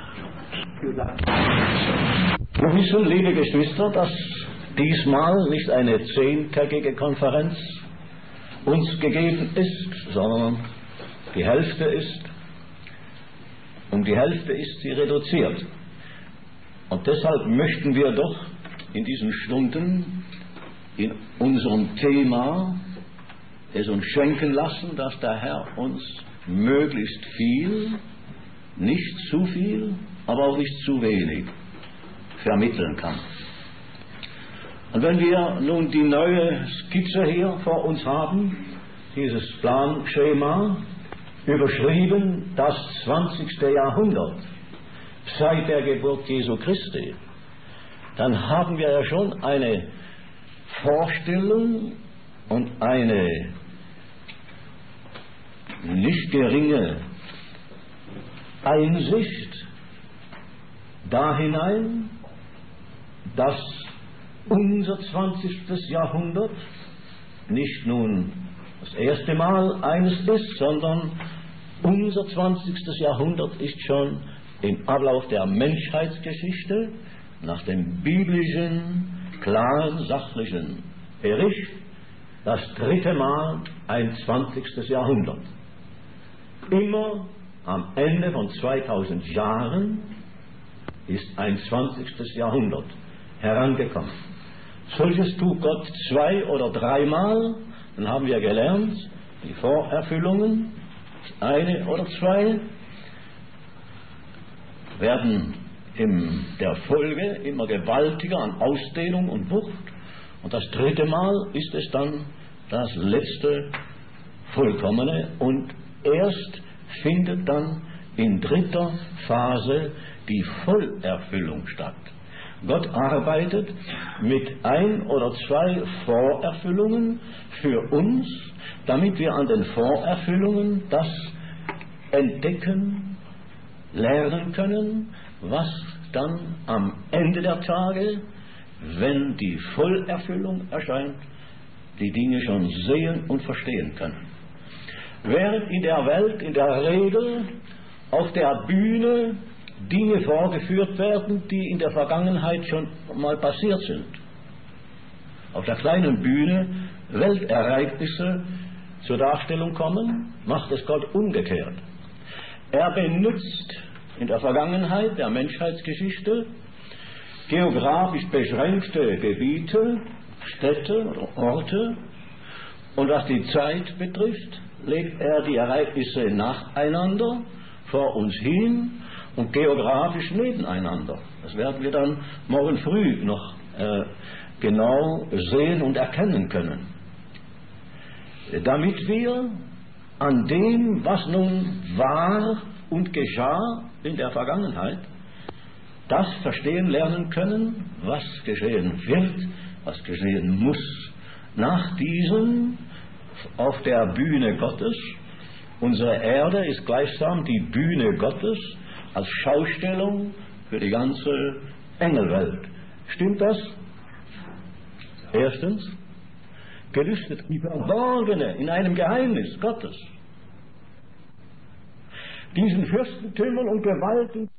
Wir wissen, liebe Geschwister, dass diesmal nicht eine 10-tägige Konferenz uns gegeben ist, sondern die Hälfte ist. Um die Hälfte ist sie reduziert. Und deshalb möchten wir doch in diesen Stunden in unserem Thema es uns schenken lassen, dass der Herr uns möglichst viel, nicht zu viel, aber auch nicht zu wenig vermitteln kann. Und wenn wir nun die neue Skizze hier vor uns haben, dieses Planschema, überschrieben das 20. Jahrhundert, seit der Geburt Jesu Christi, dann haben wir ja schon eine Vorstellung und eine nicht geringe Einsicht da hinein, dass unser 20. Jahrhundert nicht nun das erste Mal eines ist, sondern unser 20. Jahrhundert ist schon im Ablauf der Menschheitsgeschichte nach dem biblischen, klaren, sachlichen Bericht das 3. Mal ein 20. Jahrhundert. Immer am Ende von 2000 Jahren ist ein 20. Jahrhundert herangekommen. Solches tut Gott 2 oder 3 Mal, dann haben wir gelernt, die Vorerfüllungen, das eine oder 2, werden in der Folge immer gewaltiger an Ausdehnung und Wucht. Und das 3. Mal ist es dann das letzte vollkommene und erst findet dann in 3. Phase die Vollerfüllung statt. Gott arbeitet mit 1 oder 2 Vorerfüllungen für uns, damit wir an den Vorerfüllungen das entdecken, lernen können, was dann am Ende der Tage, wenn die Vollerfüllung erscheint, die Dinge schon sehen und verstehen können. Während in der Welt in der Regel auf der Bühne Dinge vorgeführt werden, die in der Vergangenheit schon mal passiert sind. Auf der kleinen Bühne Weltereignisse zur Darstellung kommen, macht es Gott umgekehrt. Er benutzt in der Vergangenheit der Menschheitsgeschichte geografisch beschränkte Gebiete, Städte oder Orte, und was die Zeit betrifft, legt er die Ereignisse nacheinander vor uns hin und geografisch nebeneinander. Das werden wir dann morgen früh noch genau sehen und erkennen können. Damit wir an dem, was nun war und geschah in der Vergangenheit, das verstehen lernen können, was geschehen wird, was geschehen muss. Nach diesem auf der Bühne Gottes, unsere Erde ist gleichsam die Bühne Gottes als Schaustellung für die ganze Engelwelt. Stimmt das? Erstens, gelüstet die Verborgene in einem Geheimnis Gottes. Diesen Fürstentümern und Gewalten